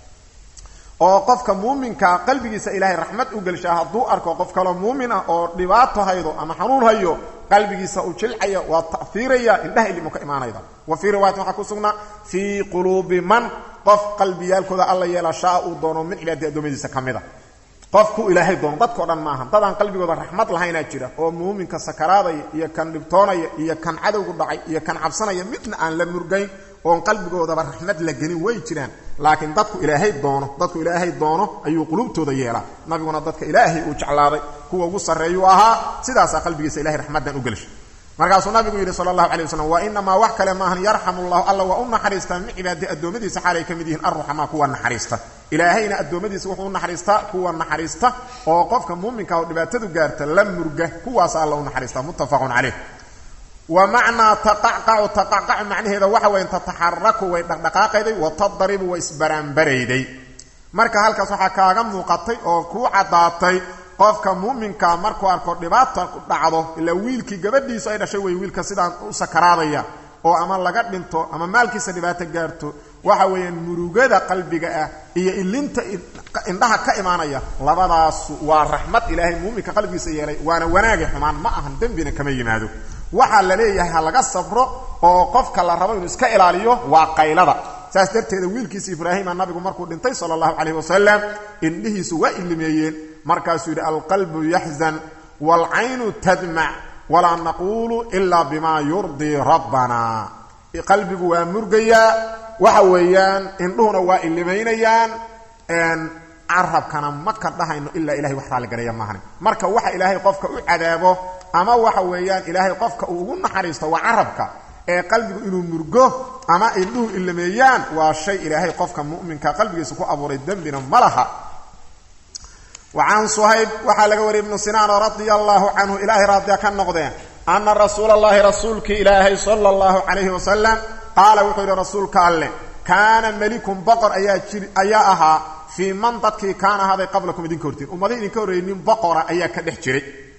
oo qofka muuminka qalbigiisa ilaahay rahmad u galshaa haduu arko qof kale muumin ah oo dhibaato haydo ama xanuun hayo qalbigiisa u jilcaya waa ta'thiraya indhaha ilmo ka iimaanayda wa fi riwaayat waxa ku sugnaa fi qulubi man qof qalbiyalkooda alla yeela shaa uu doono min ilaadi adoomadiisa kamida qofku ilaahay doono dadka oo dhan ma aha dadaan qalbigooda rahmad lahayn jira oo muuminka sakaraadaya iyo kan dhibtoonaya iyo kan cadowgu dhacay iyo kan cabsanaya midna aan la murgayn oo qalbigooda rahmad la gelin way jiraan laakiin dadku ilaahay doono dadku ilaahay doono ayuu qulubtooda yeela nabiguna dadka ilaahay uu jeclaaday kuwa ugu sareeyo ahaa sidaas qalbigiisa ilaahay rahmadan u galishay markaasuu nabigu yiri sallallahu alayhi wasallam wa inna ma wax kale ma han yarhamullahu alla wa umma harista min ibadi adoomadiisa xalay kamidin arrahma kuwa naxariista ilaahayna adoomadiisa wuxuu naxariista kuwa naxariista oo qofka muuminka oo dhibaatadu gaarta la murga kuwaas alla u naxariista muttafaqun alayh ومعنى تقعقع تقعقع معنى هذا وحوى ان تتحرك ويدقدقاقيدي وتضرب واسبرانبريدي marka halkaas waxa kaaga muuqatay oo ku cadaatay qofka muuminka markuu arko dhibaato dhacdo ila wiilkii gabadhiisa ay dhashay way wiilka sidaan u sakaraadaya oo ama laga dhinto ama maalkiisa dhibaato gaarto waxa weeyaan murugada qalbiga ah iyo ilinta indhaha ka imaanaya labadaas waa rahmad ilaahay muuminka qalbigiisa yeelay waana wanaag xumaan ma ahan dambina kama yimaado waxa la leeyahay laga sabro oo qofka la rabo inuu iska ilaaliyo waa qaylada saas darteeda wiilkiisa Ibraahim nabigu markuu dhintay sallallahu alayhi wasallam indhihiisu waa ilmeeyeen markaasuu yiri alqalbu yahzan wal aynu tadma wala naqulu illa bima yurdi rabbana qalbigu waa murgaya waxa weeyaan indhuhuna waa ilimeynayaan een arabkana ma ka dhahayno illa ilaahay wax raali gareeya maahan marka waxa ilaahay qofka u cadaabo ama waxa weeyaan ilaahay qofka uu ugu naxariisto waa arabka ee qalbigu inuu murgo ama indhuhu ilimeeyaan waa shay ilaahay qofka mu'minka qalbigiisa ku abuuray dambina malaha وعن صهيب وحلق وري بن سنان رضي الله عنه إلهي راضي كان نقضي أن رسول الله رسولك إلهي صلى الله عليه وسلم قال وحيد رسولك الله كان ملك بقر أياها في منطقة كان هذا قبلكم دين كورتين ومدين كورين بقرة أيا كده جري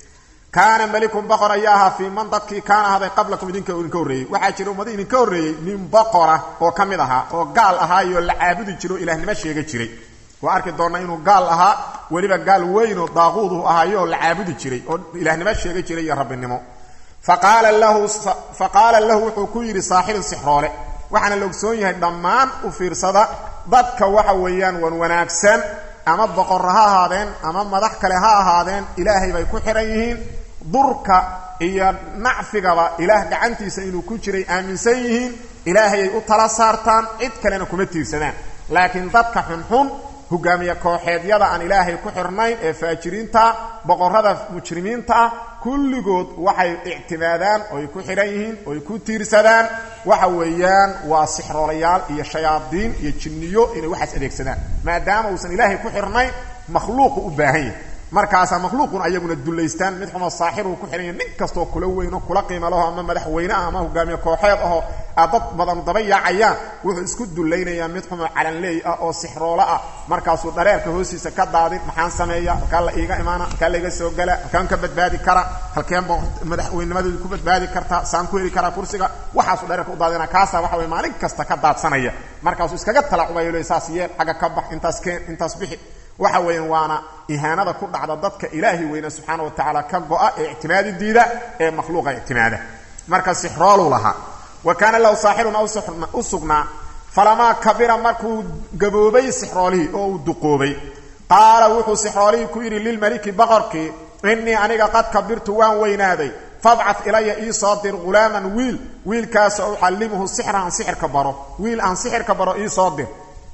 كان ملك بقر أياها في منطقة كان هذا قبلكم دين كورين وحاجر ومدين كورين بقرة وكملها وقال أهاي العابد جرو إله نمشي جري وارك doona inuu gaal aha waliba gaal weyn oo daaqoodu ahayo la caabudi jiray oo ilaahnimo sheegay jiray rabbinimo faqala lahu faqala lahu wuxuu ku yiri saaxib sixroole waxana la ogsoon yahay dhamaan u fiirsada dadka waxa weeyaan wan wanaagsan ama boqoraha ahaadeen ama madax kale ha ahaadeen ilaahay bay ku xiran yihiin durka iyo nacfigaba ilaah gacantiisa inuu ku jiray aaminsan yihiin ilaahay ay u tala saartaan cid kalena kuma tiirsadaan laakiin dadka xunxun hogaamiye kooxeedyada aan ilaahay ku xirnayn ee faajiriinta boqorada mujrimiinta kulligood waxay ictimaadaan oo ay ku xiran yihiin oo ay ku tiirsadaan waxa weeyaan waa sixroolayaal iyo shayaadiin iyo jinniyo inay waxaas adeegsadaan maadaama uusan ilaahay ku xirnayn makhluuq u baahan yahay markaas makhluuqun ayaguna duleystaan mid xuma saaxir uu ku xiran yahay nin kasto kula weyno kula qiimo laho ama madaxweyne ama hogaamiye kooxeed ah dad badan dabayacayaan wuxuu isku duleynaya mid xuma calanleey ah oo sixroola ah markaas uu dhareerka hoostiisa ka daadin maxaan sameeyaa kala iiga imaana kala iga soo gala kan ka badbaadi kara halkeen madaxweynimadu ku badbaadi karta saan ku heli kara kursiga waxa uu dhareerka u daadina kaasa waxa way maalin kasta ka daadsanaya markaas uu iskaga talaacubayo leeyahay yeel xaga ka bax intaas keen intaas bixi waxa weeyaan waana ihaanada ku dhacda dadka ilaahi weyna subhanahu wa ta'ala ka go'a i'timaadi diida ee makhluuqa i'timaada marka sixroolu laha وكان له ساحر أو سحر أسقنا فلما كبر مركو قبوبي سحرالي أو دقوبي قال وحو سحرالي كويري للملك بغرك إني أنيق قد كبرت وان وينادي فابعث إلي إي صادر غلاما ويل ويل كاس أحلمه السحر عن سحر كبره ويل عن سحر كبره إي صادر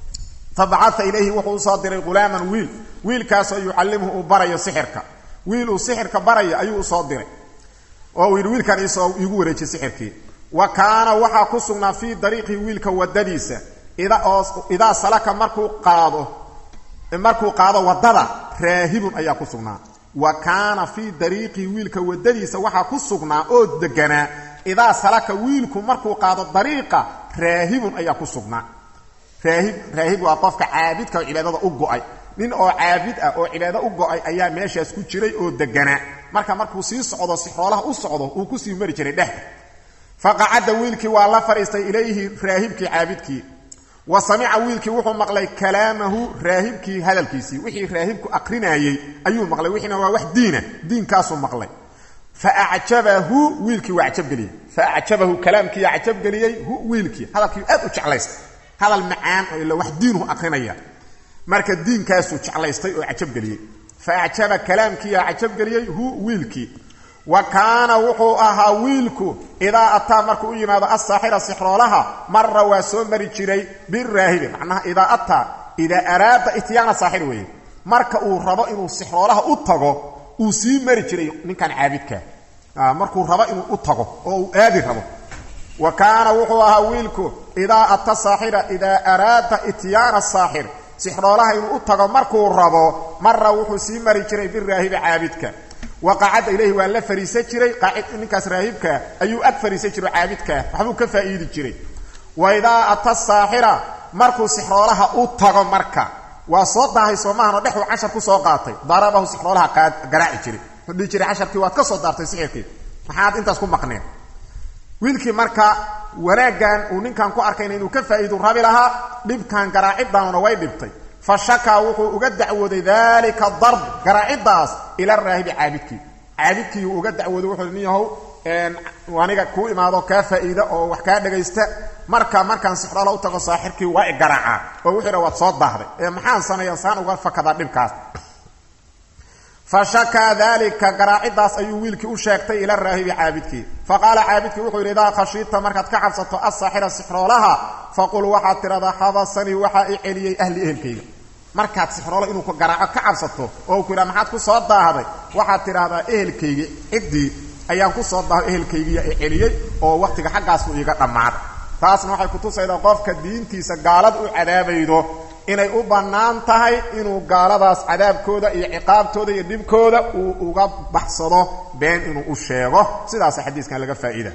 فابعث إليه وحو صادر غلاما ويل ويل كاس يحلمه بري سحرك ويل سحر كبري أيو صادر ويل ويل كان يقول ريش سحرك وكان وحا كسغنا في طريقه ويلك ودديسه اذا اذا سلك مركو قاده مركو قاده وددا راهب ايا كسغنا وكان في طريقه ويلك ودديسه وحا كسغنا او دغنا اذا سلك ويلك مركو قاده طريقه راهب ايا كسغنا راهب راهب وقفك عابدك عباده او غاي nin oo caabid ah oo cibaado u go'ay ayaa meeshaas ku jiray oo degana marka markuu sii socdo sixroolaha u socdo uu ku sii mari jiray dhex فقعد ويلكي والله فريست إليه راهبكي عابدكي وسمع ويلكي وحو مقلي كلامه راهبكي هذا الكيسي وحي راهبكو أقرنايي أيو مقلي وحينا واحد دينه دين كاسو مقلي فأعجبه ويلكي وأعجب قليه فأعجبه كلامكي يعجب قليه هو ويلكي هذا الكي أدو تشعليست هذا المعان إلا واحد دينه أقرنايي مركا الدين كاسو تشعليست وأعجب قليه فأعجب كلامكي يعجب قليه هو ويلكي وكان وحو اها ويلكو اذا اتى مركو يماد الساحر سحر لها مره واسو مري جيري بالراهب معناها اذا اتى اذا اراد اتيان ساحر وي marka uu rabo inuu sixroolaha u tago uu sii mari jiray ninkan caabidka ah markuu rabo inuu u tago oo uu aadi rabo وكان وحو اها ويلكو اذا اتى الساحر اذا اراد اتيان الساحر سحروolaha inuu u tago markuu rabo marra wuxuu sii mari jiray بالراهب caabidka وقعد إليه ولا فريسة جري قاعد إنك راهبك أيو أكفر يسجر عابدك وحبو كفائد جري وإذا أتى الساحرة مركو سحر لها أطغى مركا وصدها يسومها ندحو عشر كسوقاتي ضربه سحر لها قراء جري فدي جري عشر كيوات كسودارتي سحركي محاد انت اسكو مقنين ويلكي مركا وناقان وننكان كو أركين إنو كفائد رابي لها دب كان قراء داون ويدبتي فشكا وحو uga dacwooday dalika darb qaraa'idaas ila raahib caabidki caabidki uga dacwooday wuxuu niyahow een waaniga ku imaado ka faa'iido oo wax ka dhageysta marka markaan sixroolo u tago saaxirkii waa igaraaca oo wuxuu rawaad soo daahday ee maxaan sameeyay saan uga fakada dhibkaas فشكى ذلك قراعداس أي ويلكي وشاكتي إلى الراهب عابدكي فقال عابدكي وحير إذا خشيت مركت كعبسة الساحر السحر لها فقل واحد ترى حبسني وحا إلي أهل إهلكي مركت سحر لها إنه قراعد كعبسته أو كلا محاد كصاد هذا واحد ترى إهلكي إدي أيام كصاد إهلكي إلي أو وقتك حق أسوء يقطع معه taasna waxay ku tusaydaa qofka diintiisa gaalad u cadaabaydo inay u banaan tahay inuu gaaladaas cadaabkooda iyo ciqaabtooda iyo dibkooda uu uga baxsado been inuu u sheego sidaas xadiiskan laga faa'iida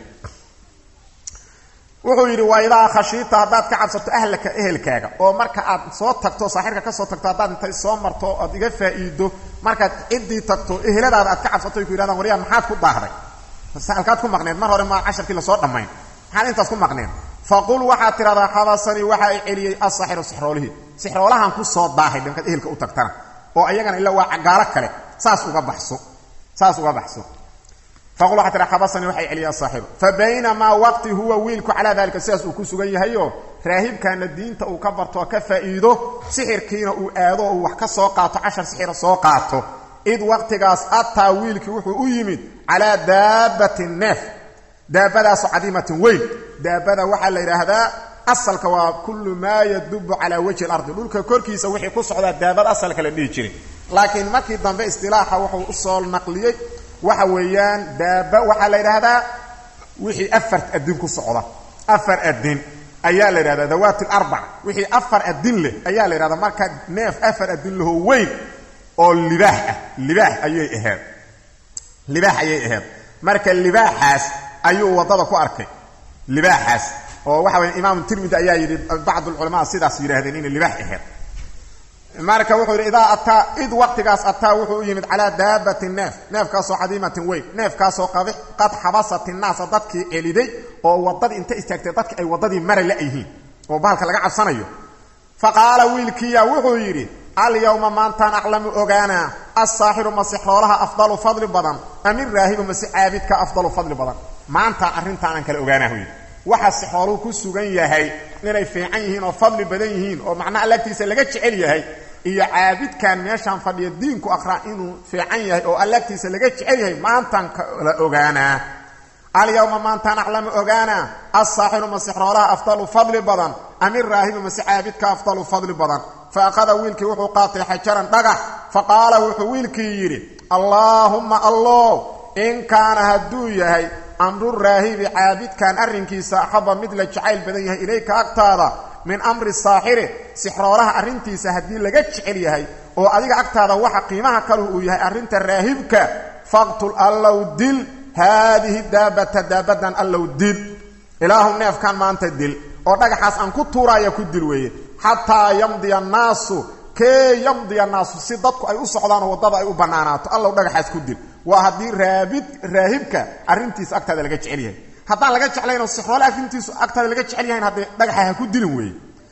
wuxuu yiri waa ila khashiita hadaad ka cabsato ahlaka ehelkaaga oo marka aad soo tagto saaxirka ka soo tagto hadaad intay soo marto aad iga faa'iido marka cidii tagto eheladaada aad ka cabsato ku yiraahdaan wariya maxaad ku daahday halkaad ku maqneed mar hore ma casharkii la soo dhameyn maxaan intaas ku maqneen فقل waxaa tirada xabasani waxa ay celiyay as-sahir sihroolihi sihroolahan ku soo daahay dhanka ehelka u tagtana oo ayagana ila waa gaala kale saas uga baxso saas uga baxso فقل waxaa tirada xabasani waxa ay celiyay as-sahir fabaynama waqti huwa wiilku ala dalka saas uu ku sugan yahay oo raahibkana diinta uu ka barto ka faa'iido sihirkiina uu aado oo wax ka soo qaato cashar sihir soo qaato id waqtigaas atta wiilki wuxuu u yimid ala daabatin naf daabadaas cadiimatin weyn daabada waxa la yiraahdaa asalka waa kullu ma yadubu ala wajhi al-ard dhulka korkiisa wixii ku socda daabada asalka la dhigi jiray laakiin markii dambe istilaaha wuxuu u soo naqliyay waxa weeyaan daaba waxa la yiraahdaa wixii afar adin ku socda afar adin ayaa la yiraahdaa dawaat al-arba wixii afar adin leh ayaa la yiraahdaa marka neef afar adin leh weyn oo libaax libaax ayay ahayd libaax ayay ahayd marka libaaxaas ayuu wadada ku arkay libaaxaas oo waxa weyn imaam tirmidhi ayaa yiri baad ulama sidaas yiraahdeen in libaax ahayd marka wuxuu yiri idaa ata id waqtigaas ata wuxuu yimid ala daabatin naf nafkaas oo cadiimatin weyn nafkaas oo qadix qad xabasatin naas dadkii eliday oo wadada inta istaagtay dadkii ay wadadii mar la yihiin oo baalka laga cabsanayo faqala wiilkiya wuxuu yiri اليوم ما انت نعلم اوغانا الساحر مسحرولها افضل فضل بدن امير راهب مسعابدك افضل فضل بدن ما انت arrintan kala ogaanahay waxa sixoolu ku sugan yahay inay fiican yihiin oo fadli badan yihiin oo macna alagtiisa laga jecel yahay iyo caabidkan meeshan fadhiyo diinku aqra inuu fiican yahay oo alagtiisa laga jecel yahay maantan kala ogaana اليوم ما انت نعلم اوغانا الساحر مسحرولها افضل فضل بدن امير راهب مسعابدك افضل فضل بدن فأخذ ويلكي وحو قاطع حجرا دغح فقال وحو ويلكي يري اللهم الله إن كان هدو يهي أمر الراهب عابد كان أرنكي ساحب مثل جعيل بدنيه إليك أكتادا من أمر الساحر سحرارها أرنتي سهدي لك جعيل يهي وأذيك أكتادا وحا قيمها كله يهي أرنت الراهبك فاقتل الله دل هذه الدابة دابة الله دل إلهم نيف كان ما أنت دل ودغحاس أن كتورا يكدل ويه حتى يمضي الناس كي يمضي الناس سيدتك أي أصعدان وضبع أي أبنانات الله دغحاس كدل وهذه رابط راهبك أرنتيس أكتر لك جعليها حتى لك جعليها الصحراء أرنتيس أكتر لك جعليها هذا دغحاها كدل ويه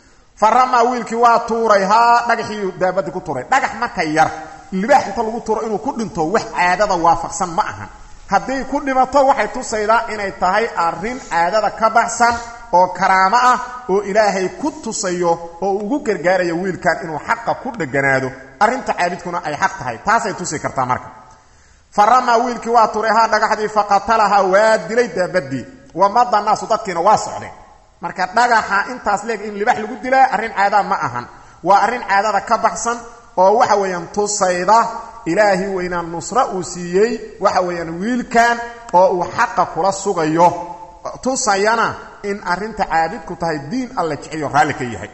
فرما ويلكي واتوريها دغحي دابدك توري دغح ما كير لباح انت لو تورو انو كدنتو wax caadada waafaqsan ma aha hadii ku dhimato waxay tusaydaa inay tahay arin caadada ka baxsan oo karaama ah oo ilaahay ku tusayo oo ugu gargaarayo wiilkan inuu xaq ku dhaganaado arinta caabidkuna ay xaq tahay taasay tusi kartaa marka farama wiilkii waa tureha dhagaxdii faqatalaha waa dilay daabadii wamada naas dadkiina waa socdeen marka dhagaxa intaas leeg in libax lagu dilaa arin caada ma ahan waa arin caadada ka baxsan oo waxa weeyaan tusayda ilaahi weyna nusra uu siiyay waxa weeyaan wiilkan oo uu xaq kula sugayo tusayana in arinta caabidku tahay diin alla jiciyo raalika yahay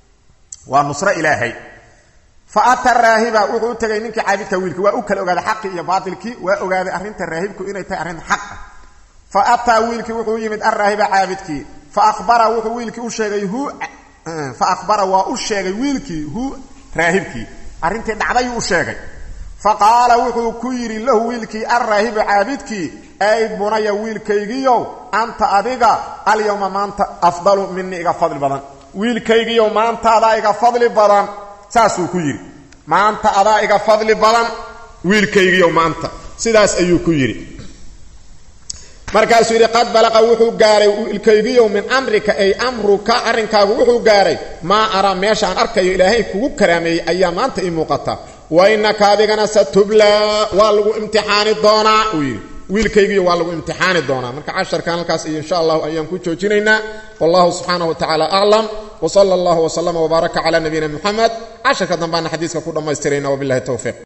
waa nusra ilaahay fa ataraahiba wuxuu tagay ninka caabidka wiilka waa u kala ogaada xaqi iyo baadilki waa ogaaday arinta raahibku inay tahay arin xaq fa ataa wiilki wuxuu yimid araahiba caabidki fa akhbara wuxuu wiilki u sheegay hu fa akhbara waa u sheegay wiilki hu raahibki arintii dhacday u sheegay فقال وحو كيري له ويلكي الراهب عابدكي اي بني ويلكيغيو انت اديغا اليوم ما انت افضل مني اغا فضل بدن ويلكيغيو ما انت ادايغا فضل بدن ساسو كيري ما انت ادايغا فضل بدن ويلكيغيو ما انت سداس ايو كيري markaas yiri qad balaqa wuxuu gaaray wiilkaygiyo min amrika ay amruka arinkaagu wuxuu gaaray ma ara meeshaan arkayo ilaahay kugu karaameeyay ayaa maanta ii muuqata wa innaka adigana satubla waa lagu imtixaani doonaa uu yiri wiilkaygiiyo waa lagu imtixaani doonaa marka casharkan halkaas iyo insha Allah ayaan ku joojinaynaa wallahu subhanahu wa ta'ala a'lam wa sallallahu wa sallama wa baraka ala nabiyina muhammad casharka dambana xadiiska ku dhameystirayna wa billahi tawfiq